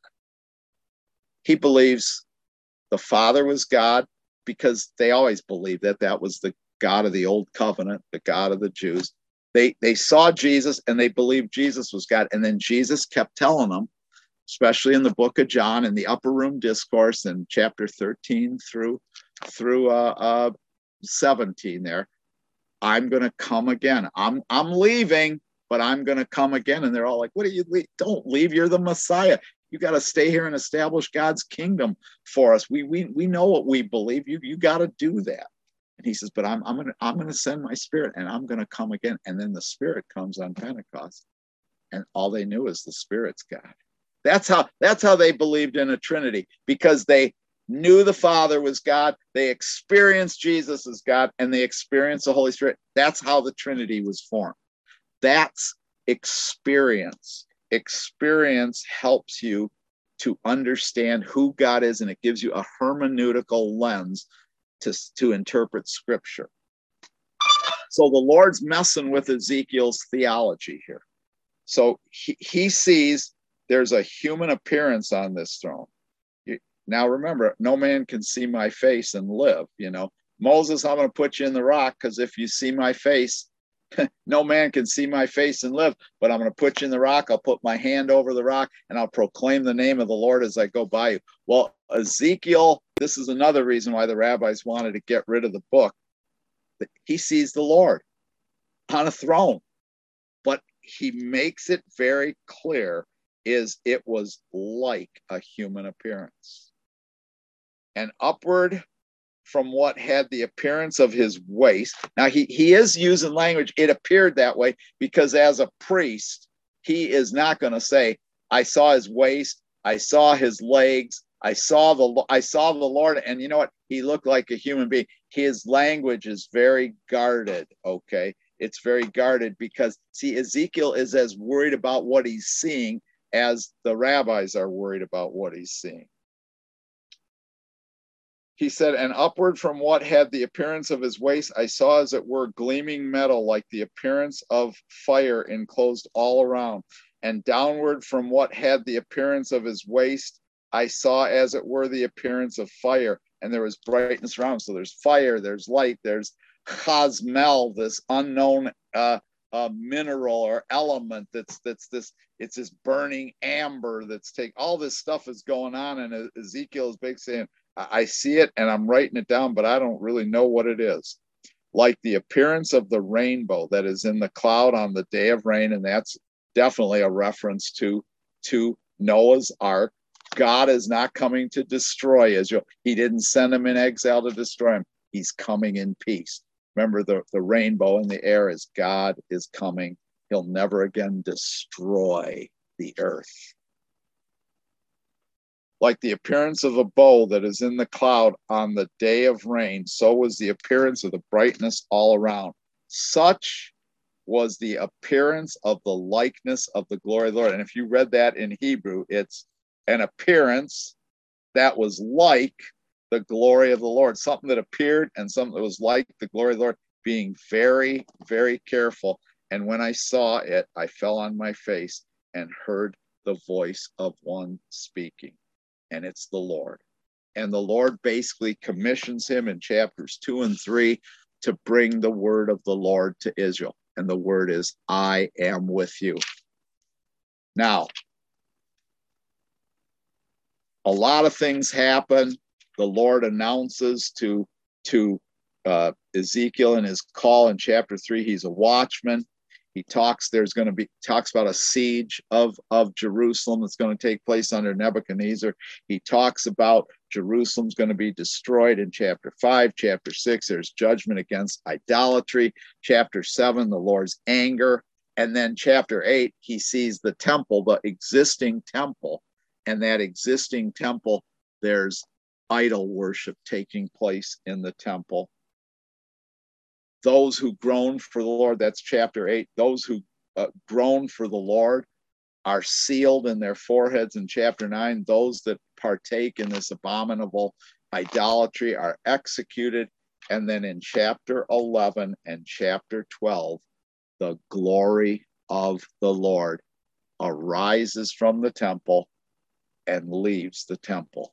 He believes the Father was God because they always believed that that was the God of the Old Covenant, the God of the Jews. They, they saw Jesus and they believed Jesus was God. And then Jesus kept telling them, especially in the book of John, in the upper room discourse in chapter thirteen through, through uh, uh, seventeen there, I'm going to come again. I'm I'm leaving, but I'm going to come again. And they're all like, what do you leave? Don't leave. You're the Messiah. You got to stay here and establish God's kingdom for us. We we we know what we believe. You you got to do that. And he says, but I'm I'm going to I'm going to send my Spirit and I'm going to come again. And then the Spirit comes on Pentecost. And all they knew is the Spirit's God. That's how that's how they believed in a Trinity, because they knew the Father was God, they experienced Jesus as God, and they experienced the Holy Spirit. That's how the Trinity was formed. That's experience. Experience helps you to understand who God is, and it gives you a hermeneutical lens to, to interpret Scripture. So the Lord's messing with Ezekiel's theology here. So he, he sees there's a human appearance on this throne. Now, remember, no man can see my face and live. You know, Moses, I'm going to put you in the rock because if you see my face, no man can see my face and live. But I'm going to put you in the rock. I'll put my hand over the rock and I'll proclaim the name of the Lord as I go by you. Well, Ezekiel, this is another reason why the rabbis wanted to get rid of the book. He sees the Lord on a throne, but he makes it very clear is it was like a human appearance. And upward from what had the appearance of his waist. Now, he, he is using language, it appeared that way, because as a priest, he is not going to say, I saw his waist, I saw his legs, I saw the I saw the Lord, and you know what? He looked like a human being. His language is very guarded, okay? It's very guarded because, see, Ezekiel is as worried about what he's seeing as the rabbis are worried about what he's seeing. He said, and upward from what had the appearance of his waist, I saw as it were gleaming metal, like the appearance of fire enclosed all around. And downward from what had the appearance of his waist, I saw as it were the appearance of fire. And there was brightness around. So there's fire, there's light, there's chasmel, this unknown uh, uh, mineral or element that's that's this, it's this burning amber that's take all this stuff is going on. And Ezekiel is big saying, I see it and I'm writing it down, but I don't really know what it is. Like the appearance of the rainbow that is in the cloud on the day of rain. And that's definitely a reference to, to Noah's Ark. God is not coming to destroy Israel. He didn't send him in exile to destroy him. He's coming in peace. Remember, the, the rainbow in the air is God is coming. He'll never again destroy the earth. Like the appearance of a bow that is in the cloud on the day of rain, so was the appearance of the brightness all around. Such was the appearance of the likeness of the glory of the Lord. And if you read that in Hebrew, it's an appearance that was like the glory of the Lord, something that appeared and something that was like the glory of the Lord, being very, very careful. And when I saw it, I fell on my face and heard the voice of one speaking, and it's the Lord. And the Lord basically commissions him in chapters two and three to bring the word of the Lord to Israel. And the word is, I am with you. Now, a lot of things happen. The Lord announces to, to uh, Ezekiel in his call in chapter three, he's a watchman. He talks, there's going to be, talks about a siege of, of Jerusalem that's going to take place under Nebuchadnezzar. He talks about Jerusalem's going to be destroyed in chapter five. Chapter six, there's judgment against idolatry. Chapter seven, the Lord's anger. And then chapter eight, he sees the temple, the existing temple. And that existing temple, there's idol worship taking place in the temple. Those who groan for the Lord, that's chapter eight. Those who uh, groan for the Lord are sealed in their foreheads in chapter nine. Those that partake in this abominable idolatry are executed. And then in chapter eleven and chapter twelve, the glory of the Lord arises from the temple and leaves the temple.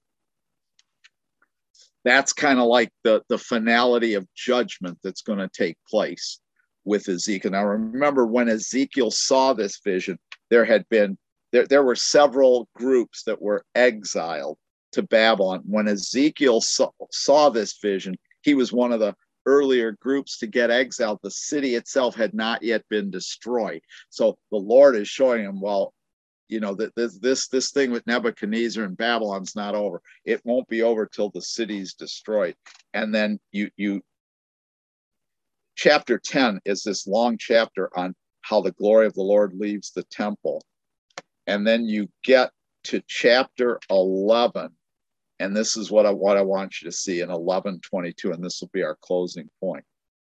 That's kind of like the, the finality of judgment that's going to take place with Ezekiel. Now, remember, when Ezekiel saw this vision, there had been, there, there were several groups that were exiled to Babylon. When Ezekiel saw, saw this vision, he was one of the earlier groups to get exiled. The city itself had not yet been destroyed. So the Lord is showing him, well, you know, that this, this this thing with Nebuchadnezzar and Babylon's not over. It won't be over till the city's destroyed. And then you you chapter ten is this long chapter on how the glory of the Lord leaves the temple. And then you get to chapter eleven, and this is what I what I want you to see in eleven twenty-two, and this will be our closing point.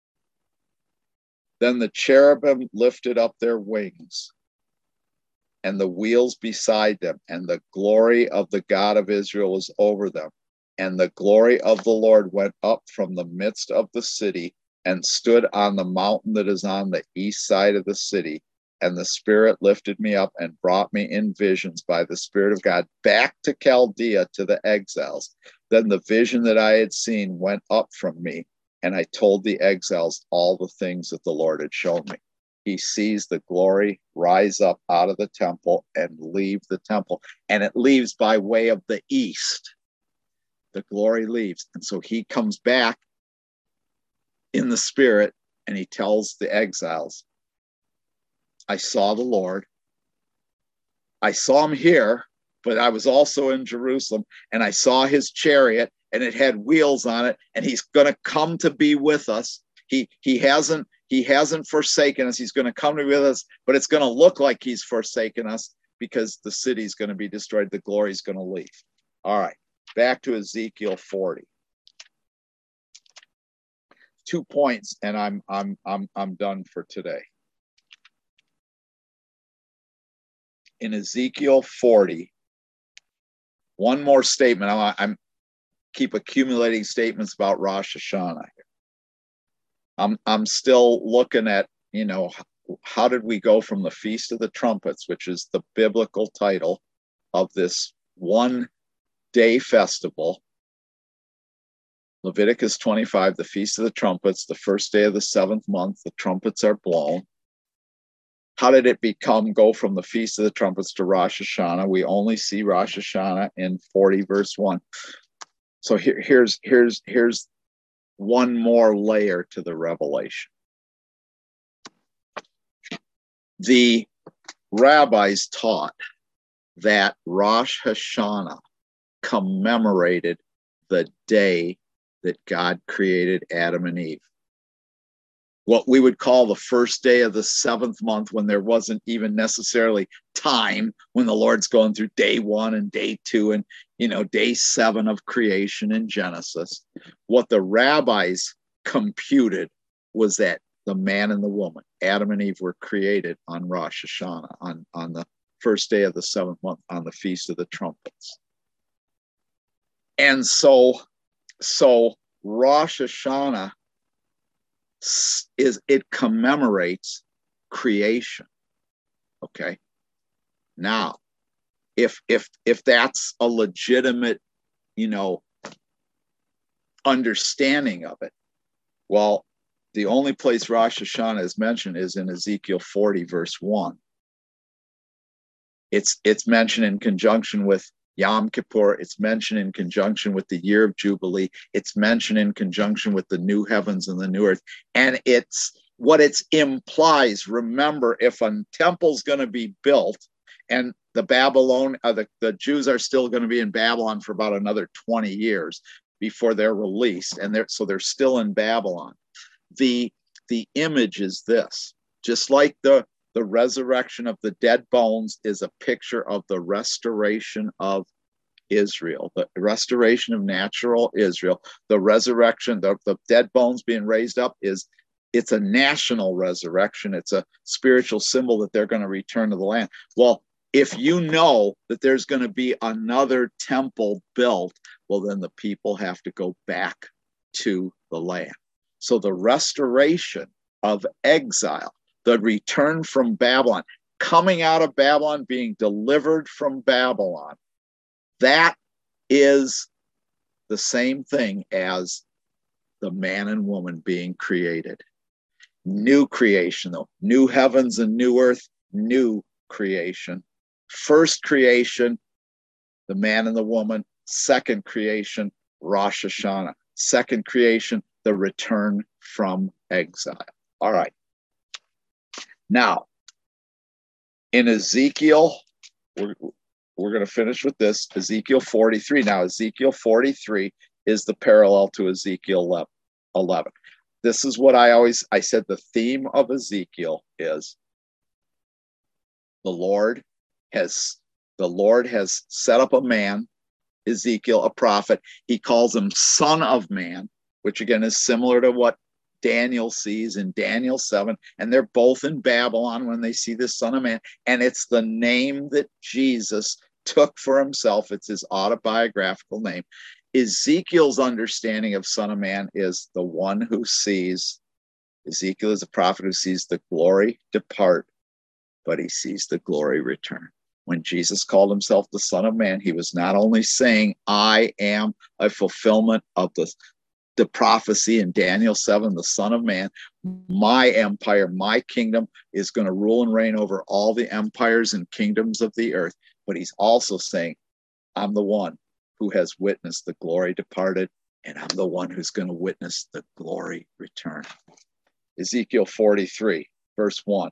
Then the cherubim lifted up their wings, and the wheels beside them, and the glory of the God of Israel was over them. And the glory of the Lord went up from the midst of the city and stood on the mountain that is on the east side of the city. And the Spirit lifted me up and brought me in visions by the Spirit of God back to Chaldea to the exiles. Then the vision that I had seen went up from me, and I told the exiles all the things that the Lord had shown me. He sees the glory rise up out of the temple and leave the temple. And it leaves by way of the east. The glory leaves. And so he comes back in the Spirit and he tells the exiles, I saw the Lord. I saw him here, but I was also in Jerusalem, and I saw his chariot, and it had wheels on it, and he's going to come to be with us. He, he hasn't He hasn't forsaken us. He's going to come to be with us, but it's going to look like he's forsaken us because the city's going to be destroyed. The glory's going to leave. All right, back to Ezekiel forty. Two points, and I'm I'm I'm I'm done for today. In Ezekiel forty, one more statement. I I'm keep accumulating statements about Rosh Hashanah. I'm I'm still looking at, you know, how did we go from the Feast of the Trumpets, which is the biblical title of this one day festival, Leviticus twenty-five, the Feast of the Trumpets, the first day of the seventh month, the trumpets are blown. How did it become, go from the Feast of the Trumpets to Rosh Hashanah? We only see Rosh Hashanah in forty verse one. So here, here's, here's, here's one more layer to the revelation. The rabbis taught that Rosh Hashanah commemorated the day that God created Adam and Eve. what we would call the first day of the seventh month, when there wasn't even necessarily time, when the Lord's going through day one and day two and, you know, day seven of creation in Genesis. What the rabbis computed was that the man and the woman, Adam and Eve, were created on Rosh Hashanah, on, on the first day of the seventh month, on the Feast of the Trumpets. And so, so Rosh Hashanah is, it commemorates creation. Okay. Now, if if if that's a legitimate, you know, understanding of it, well, the only place Rosh Hashanah is mentioned is in Ezekiel forty, verse one. It's it's mentioned in conjunction with Yom Kippur. It's mentioned in conjunction with the year of Jubilee. It's mentioned in conjunction with the new heavens and the new earth. And it's what it implies. Remember, if a temple's going to be built, and the Babylon, uh, the, the Jews are still going to be in Babylon for about another twenty years before they're released. And they're, so they're still in Babylon. The, the image is this, just like the, the resurrection of the dead bones is a picture of the restoration of Israel, the restoration of natural Israel. The resurrection, the, the dead bones being raised up is, it's a national resurrection. It's a spiritual symbol that they're going to return to the land. Well, if you know that there's going to be another temple built, well, then the people have to go back to the land. So the restoration of exile, the return from Babylon, coming out of Babylon, being delivered from Babylon, that is the same thing as the man and woman being created. New creation, though. New heavens and new earth, new creation. First creation, the man and the woman. Second creation, Rosh Hashanah. Second creation, the return from exile. All right. Now, in Ezekiel, we're, we're going to finish with this, Ezekiel forty-three. Now, Ezekiel forty-three is the parallel to Ezekiel eleven. This is what I always, I said the theme of Ezekiel is the Lord has, the Lord has set up a man, Ezekiel, a prophet. He calls him Son of Man, which again is similar to what Daniel sees in Daniel seven, and they're both in Babylon when they see the Son of Man, and it's the name that Jesus took for himself. It's his autobiographical name. Ezekiel's understanding of Son of Man is the one who sees, Ezekiel is a prophet who sees the glory depart, but he sees the glory return. When Jesus called himself the Son of Man, he was not only saying, I am a fulfillment of the the prophecy in Daniel seven, the Son of Man, my empire, my kingdom is going to rule and reign over all the empires and kingdoms of the earth. But he's also saying, I'm the one who has witnessed the glory departed, and I'm the one who's going to witness the glory return. Ezekiel forty-three, verse one.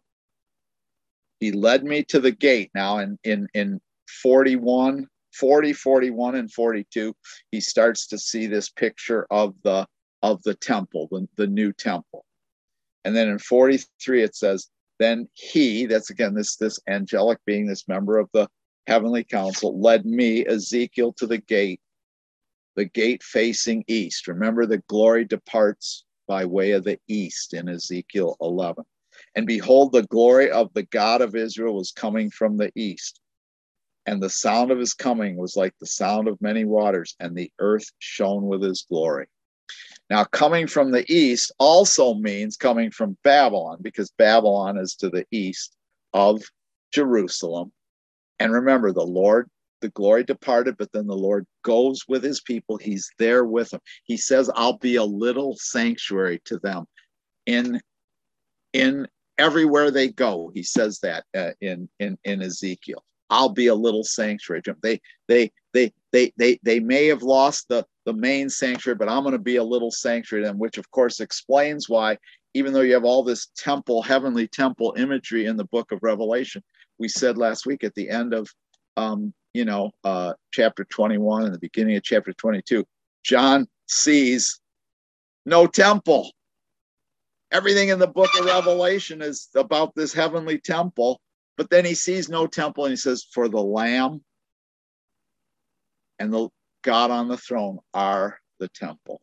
He led me to the gate. Now in, in, in forty-one, forty, forty-one, and forty-two, he starts to see this picture of the of the temple, the, the new temple. And then in forty-three, it says, then he, that's again this, this angelic being, this member of the heavenly council, led me, Ezekiel, to the gate, the gate facing east. Remember, the glory departs by way of the east in Ezekiel eleven. And behold, the glory of the God of Israel was coming from the east. And the sound of his coming was like the sound of many waters, and the earth shone with his glory. Now, coming from the east also means coming from Babylon, because Babylon is to the east of Jerusalem. And remember, the Lord, the glory departed, but then the Lord goes with his people. He's there with them. He says, I'll be a little sanctuary to them in, in everywhere they go. He says that uh, in, in, in Ezekiel. I'll be a little sanctuary. They, they, they, they, they, they may have lost the, the main sanctuary, but I'm going to be a little sanctuary to them, which of course explains why, even though you have all this temple, heavenly temple imagery in the book of Revelation, we said last week at the end of, um, you know, uh, chapter twenty-one and the beginning of chapter twenty-two, John sees no temple. Everything in the book of Revelation is about this heavenly temple, but then he sees no temple and he says, for the Lamb and the God on the throne are the temple.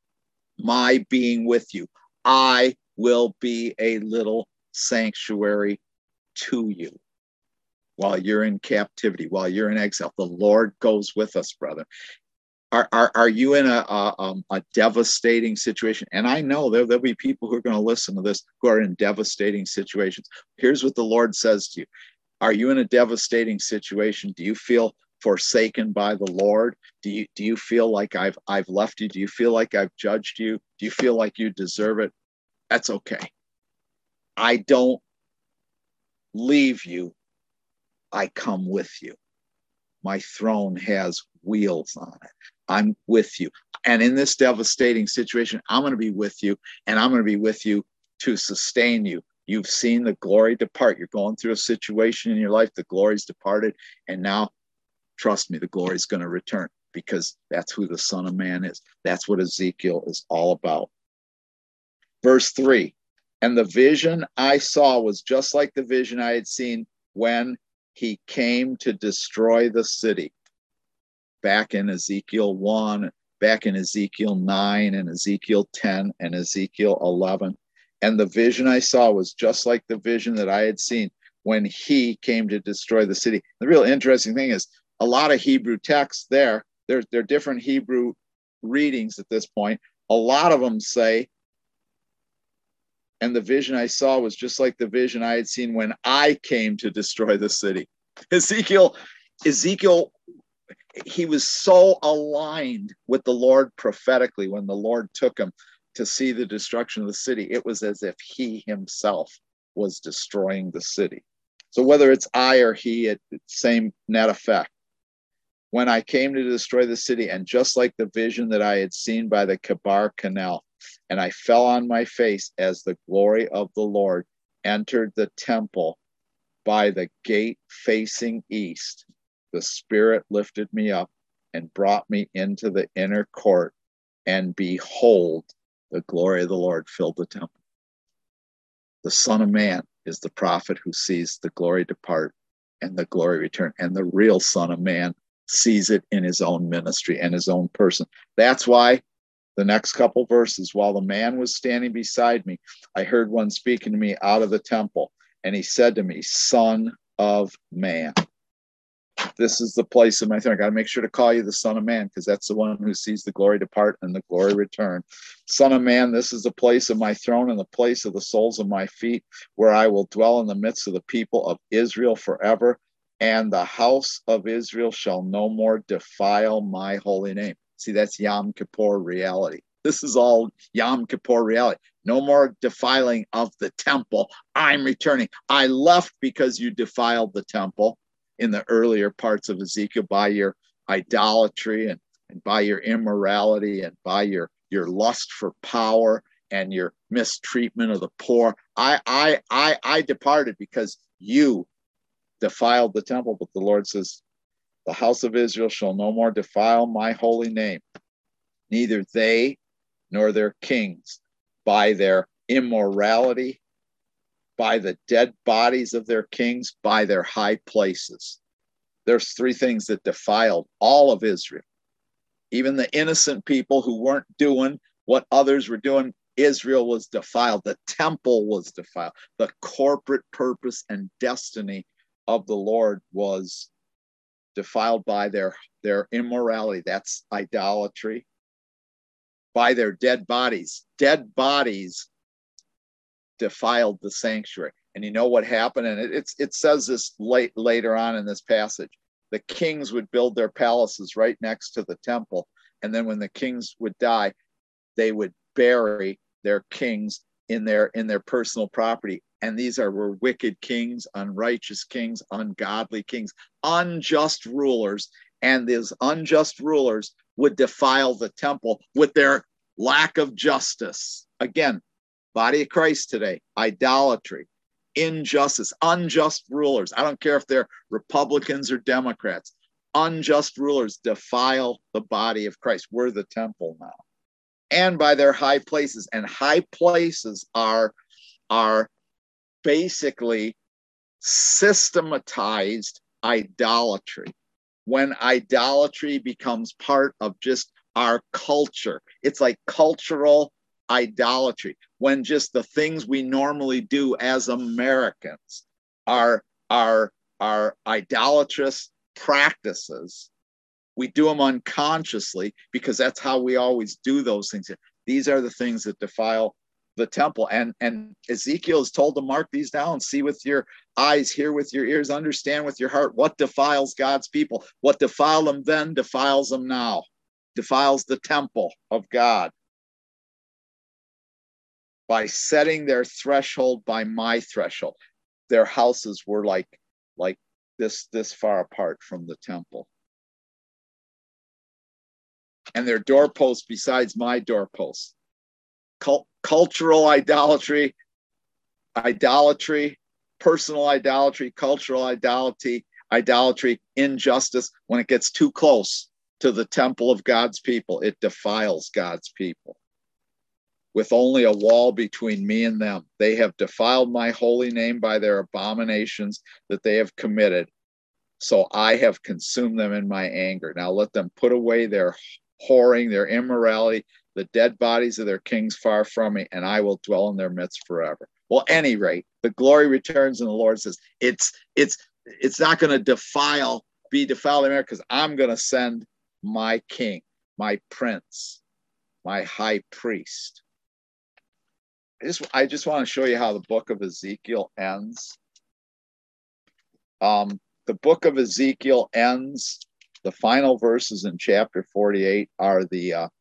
My being with you, I will be a little sanctuary to you while you're in captivity, while you're in exile. The Lord goes with us, brother. Are, are, are you in a, a, um, a devastating situation? And I know there, there'll be people who are going to listen to this who are in devastating situations. Here's what the Lord says to you. Are you in a devastating situation? Do you feel forsaken by the Lord? Do you, do you feel like I've, I've left you? Do you feel like I've judged you? Do you feel like you deserve it? That's okay. I don't leave you. I come with you. My throne has wheels on it. I'm with you. And in this devastating situation, I'm going to be with you, and I'm going to be with you to sustain you. You've seen the glory depart. You're going through a situation in your life, the glory's departed, and now, trust me, the glory's going to return, because that's who the Son of Man is. That's what Ezekiel is all about. Verse three, and the vision I saw was just like the vision I had seen when he came to destroy the city. Back in Ezekiel one, back in Ezekiel nine, and Ezekiel ten, and Ezekiel eleven. And the vision I saw was just like the vision that I had seen when he came to destroy the city. The real interesting thing is a lot of Hebrew texts there, there, there are different Hebrew readings at this point. A lot of them say, and the vision I saw was just like the vision I had seen when I came to destroy the city. Ezekiel, Ezekiel, he was so aligned with the Lord prophetically when the Lord took him to see the destruction of the city. It was as if he himself was destroying the city. So whether it's I or he, it's the same net effect. When I came to destroy the city, and just like the vision that I had seen by the Kebar Canal, and I fell on my face as the glory of the Lord entered the temple by the gate facing east. The Spirit lifted me up and brought me into the inner court, and behold, the glory of the Lord filled the temple. The Son of Man is the prophet who sees the glory depart and the glory return, and the real Son of Man sees it in his own ministry and his own person. That's why the next couple verses, while the man was standing beside me, I heard one speaking to me out of the temple, and he said to me, Son of Man. This is the place of my throne. I got to make sure to call you the Son of Man, because that's the one who sees the glory depart and the glory return. Son of Man, this is the place of my throne and the place of the soles of my feet, where I will dwell in the midst of the people of Israel forever. And the house of Israel shall no more defile my holy name. See, that's Yom Kippur reality. This is all Yom Kippur reality. No more defiling of the temple. I'm returning. I left because you defiled the temple in the earlier parts of Ezekiel by your idolatry and, and by your immorality and by your, your lust for power and your mistreatment of the poor. I, I, I, I departed because you defiled the temple. But the Lord says, the house of Israel shall no more defile my holy name, neither they nor their kings, by their immorality, by the dead bodies of their kings, by their high places. There's three things that defiled all of Israel. Even the innocent people who weren't doing what others were doing, Israel was defiled. The temple was defiled. The corporate purpose and destiny of the Lord was defiled by their, their immorality. That's idolatry. By their dead bodies. Dead bodies defiled the sanctuary. And you know what happened? And it, it's, it says this late, later on in this passage. The kings would build their palaces right next to the temple. And then when the kings would die, they would bury their kings in their, in their personal property. And these are were wicked kings, unrighteous kings, ungodly kings, unjust rulers. And these unjust rulers would defile the temple with their lack of justice. Again, body of Christ today, idolatry, injustice, unjust rulers. I don't care if they're Republicans or Democrats. Unjust rulers defile the body of Christ. We're the temple now. and by their high places. And high places are, are basically systematized idolatry. When idolatry becomes part of just our culture, it's like cultural idolatry. When just the things we normally do as Americans are, are, are idolatrous practices, we do them unconsciously because that's how we always do those things. These are the things that defile the temple. And, and Ezekiel is told to mark these down, see with your eyes, hear with your ears, understand with your heart what defiles God's people. What defiled them then defiles them now, defiles the temple of God. By setting their threshold by my threshold. Their houses were like, like this, this far apart from the temple. And their doorposts besides my doorposts. Cult, cultural idolatry, idolatry, personal idolatry, cultural idolatry, idolatry, injustice. When it gets too close to the temple of God's people, it defiles God's people. With only a wall between me and them, they have defiled my holy name by their abominations that they have committed. So I have consumed them in my anger. Now let them put away their whoring, their immorality, the dead bodies of their kings far from me, and I will dwell in their midst forever. Well, at any rate, the glory returns, and the Lord says, it's it's it's not going to defile, be defiled in there, because I'm going to send my king, my prince, my high priest. I just, I just want to show you how the book of Ezekiel ends. Um, the book of Ezekiel ends, the final verses in chapter forty-eight are the uh,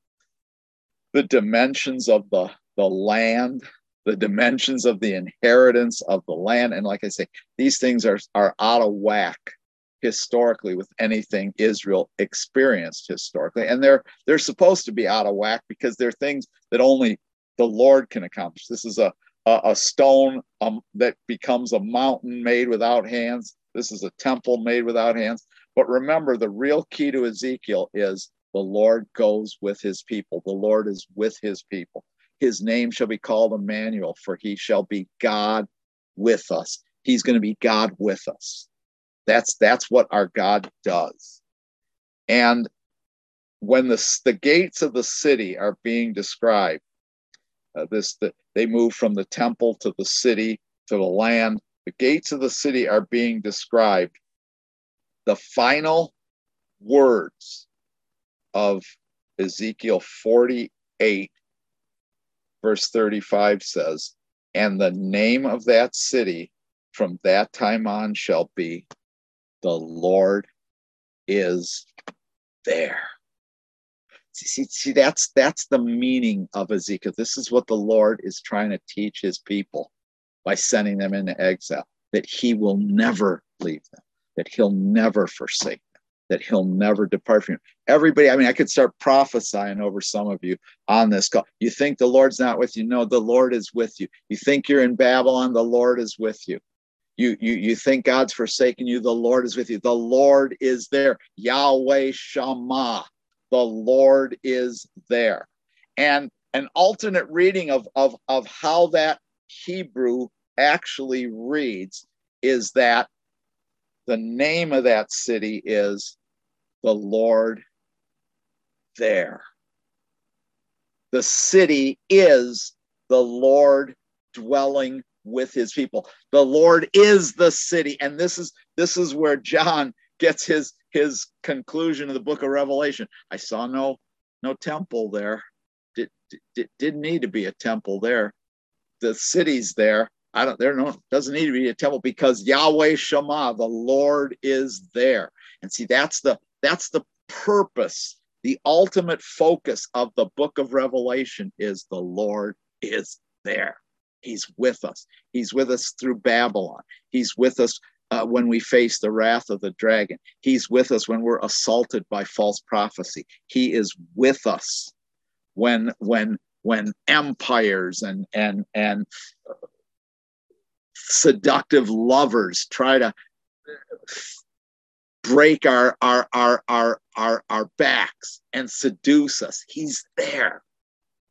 the dimensions of the, the land, the dimensions of the inheritance of the land. And like I say, these things are, are out of whack historically with anything Israel experienced historically. And they're, they're supposed to be out of whack because they're things that only the Lord can accomplish. This is a, a, a stone um, that becomes a mountain made without hands. This is a temple made without hands. But remember, the real key to Ezekiel is the Lord goes with his people. The Lord is with his people. His name shall be called Emmanuel, for he shall be God with us. He's going to be God with us. That's, that's what our God does. And when the, the gates of the city are being described, uh, this the, they move from the temple to the city to the land. The gates of the city are being described. The final words of Ezekiel forty-eight, verse thirty-five says, and the name of that city from that time on shall be, the Lord is there. See, see, see that's, that's the meaning of Ezekiel. This is what the Lord is trying to teach his people by sending them into exile, that he will never leave them, that he'll never forsake them, that he'll never depart from you. Everybody, I mean, I could start prophesying over some of you on this call. You think the Lord's not with you? No, the Lord is with you. You think you're in Babylon? The Lord is with you. You, you, you think God's forsaken you? The Lord is with you. The Lord is there. Yahweh Shammah. The Lord is there. And an alternate reading of, of, of how that Hebrew actually reads is that the name of that city is the Lord there. The city is the Lord dwelling with his people. The Lord is the city. And this is, this is where John gets his, his conclusion of the book of Revelation. I saw no, no temple there. Did, did, didn't need to be a temple there. The city's there. I don't, there no, doesn't need to be a temple because Yahweh Shammah, the Lord is there. And see, that's the, that's the purpose. The ultimate focus of the book of Revelation is the Lord is there. He's with us. He's with us through Babylon. He's with us uh, when we face the wrath of the dragon. He's with us when we're assaulted by false prophecy. He is with us when, when, when empires and, and, and seductive lovers try to break our, our, our, our, our, our backs and seduce us. He's there.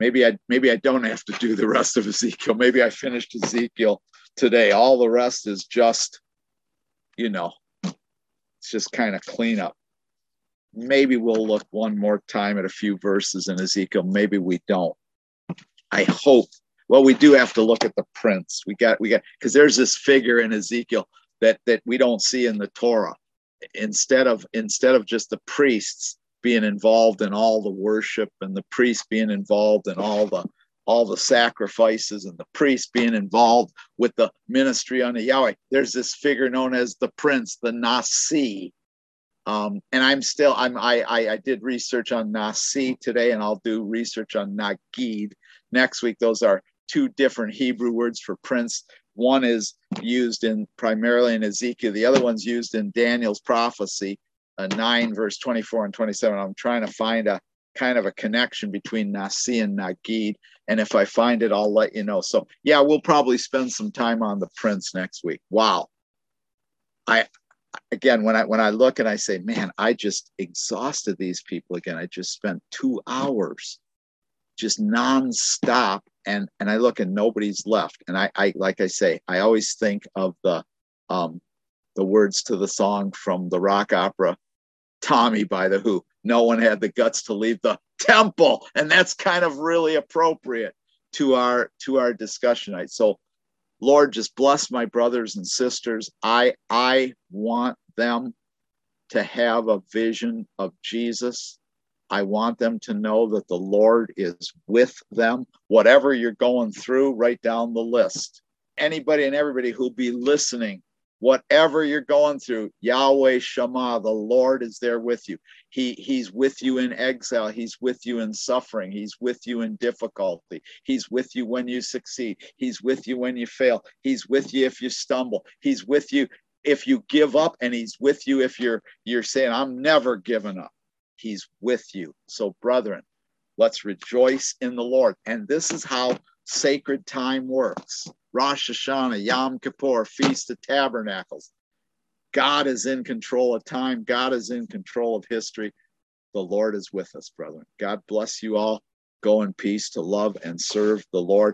maybe I maybe I don't have to do the rest of Ezekiel. Maybe I finished Ezekiel today. All the rest is just, you know, it's just kind of cleanup. Maybe we'll look one more time at a few verses in Ezekiel. Maybe we don't. I hope. Well, we do have to look at the prince. We got, we got, because there's this figure in Ezekiel that that we don't see in the Torah. Instead of instead of just the priests being involved in all the worship and the priests being involved in all the all the sacrifices and the priests being involved with the ministry unto Yahweh, there's this figure known as the prince, the Nasi. Um, and I'm still, I'm, I, I, I did research on Nasi today, and I'll do research on Nagid next week. Those are two different Hebrew words for prince. One is used in primarily in Ezekiel. The other one's used in Daniel's prophecy, uh, nine, verse twenty-four and twenty-seven. I'm trying to find a kind of a connection between Nasi and Nagid. And if I find it, I'll let you know. So yeah, we'll probably spend some time on the prince next week. Wow. I, Again, when I when I look and I say, man, I just exhausted these people again. I just spent two hours just nonstop, and and I look and nobody's left. And I, I like I say, I always think of the um, the words to the song from the rock opera Tommy by The Who. No one had the guts to leave the temple, and that's kind of really appropriate to our to our discussion tonight. So, Lord, just bless my brothers and sisters. I, I want them to have a vision of Jesus. I want them to know that the Lord is with them. Whatever you're going through, write down the list. Anybody and everybody who'll be listening, whatever you're going through, Yahweh Shammah, the Lord is there with you. He, he's with you in exile. He's with you in suffering. He's with you in difficulty. He's with you when you succeed. He's with you when you fail. He's with you if you stumble. He's with you if you give up, and he's with you if you're, you're saying, I'm never giving up. He's with you. So, brethren, let's rejoice in the Lord. And this is how sacred time works. Rosh Hashanah, Yom Kippur, Feast of Tabernacles. God is in control of time. God is in control of history. The Lord is with us, brethren. God bless you all. Go in peace to love and serve the Lord.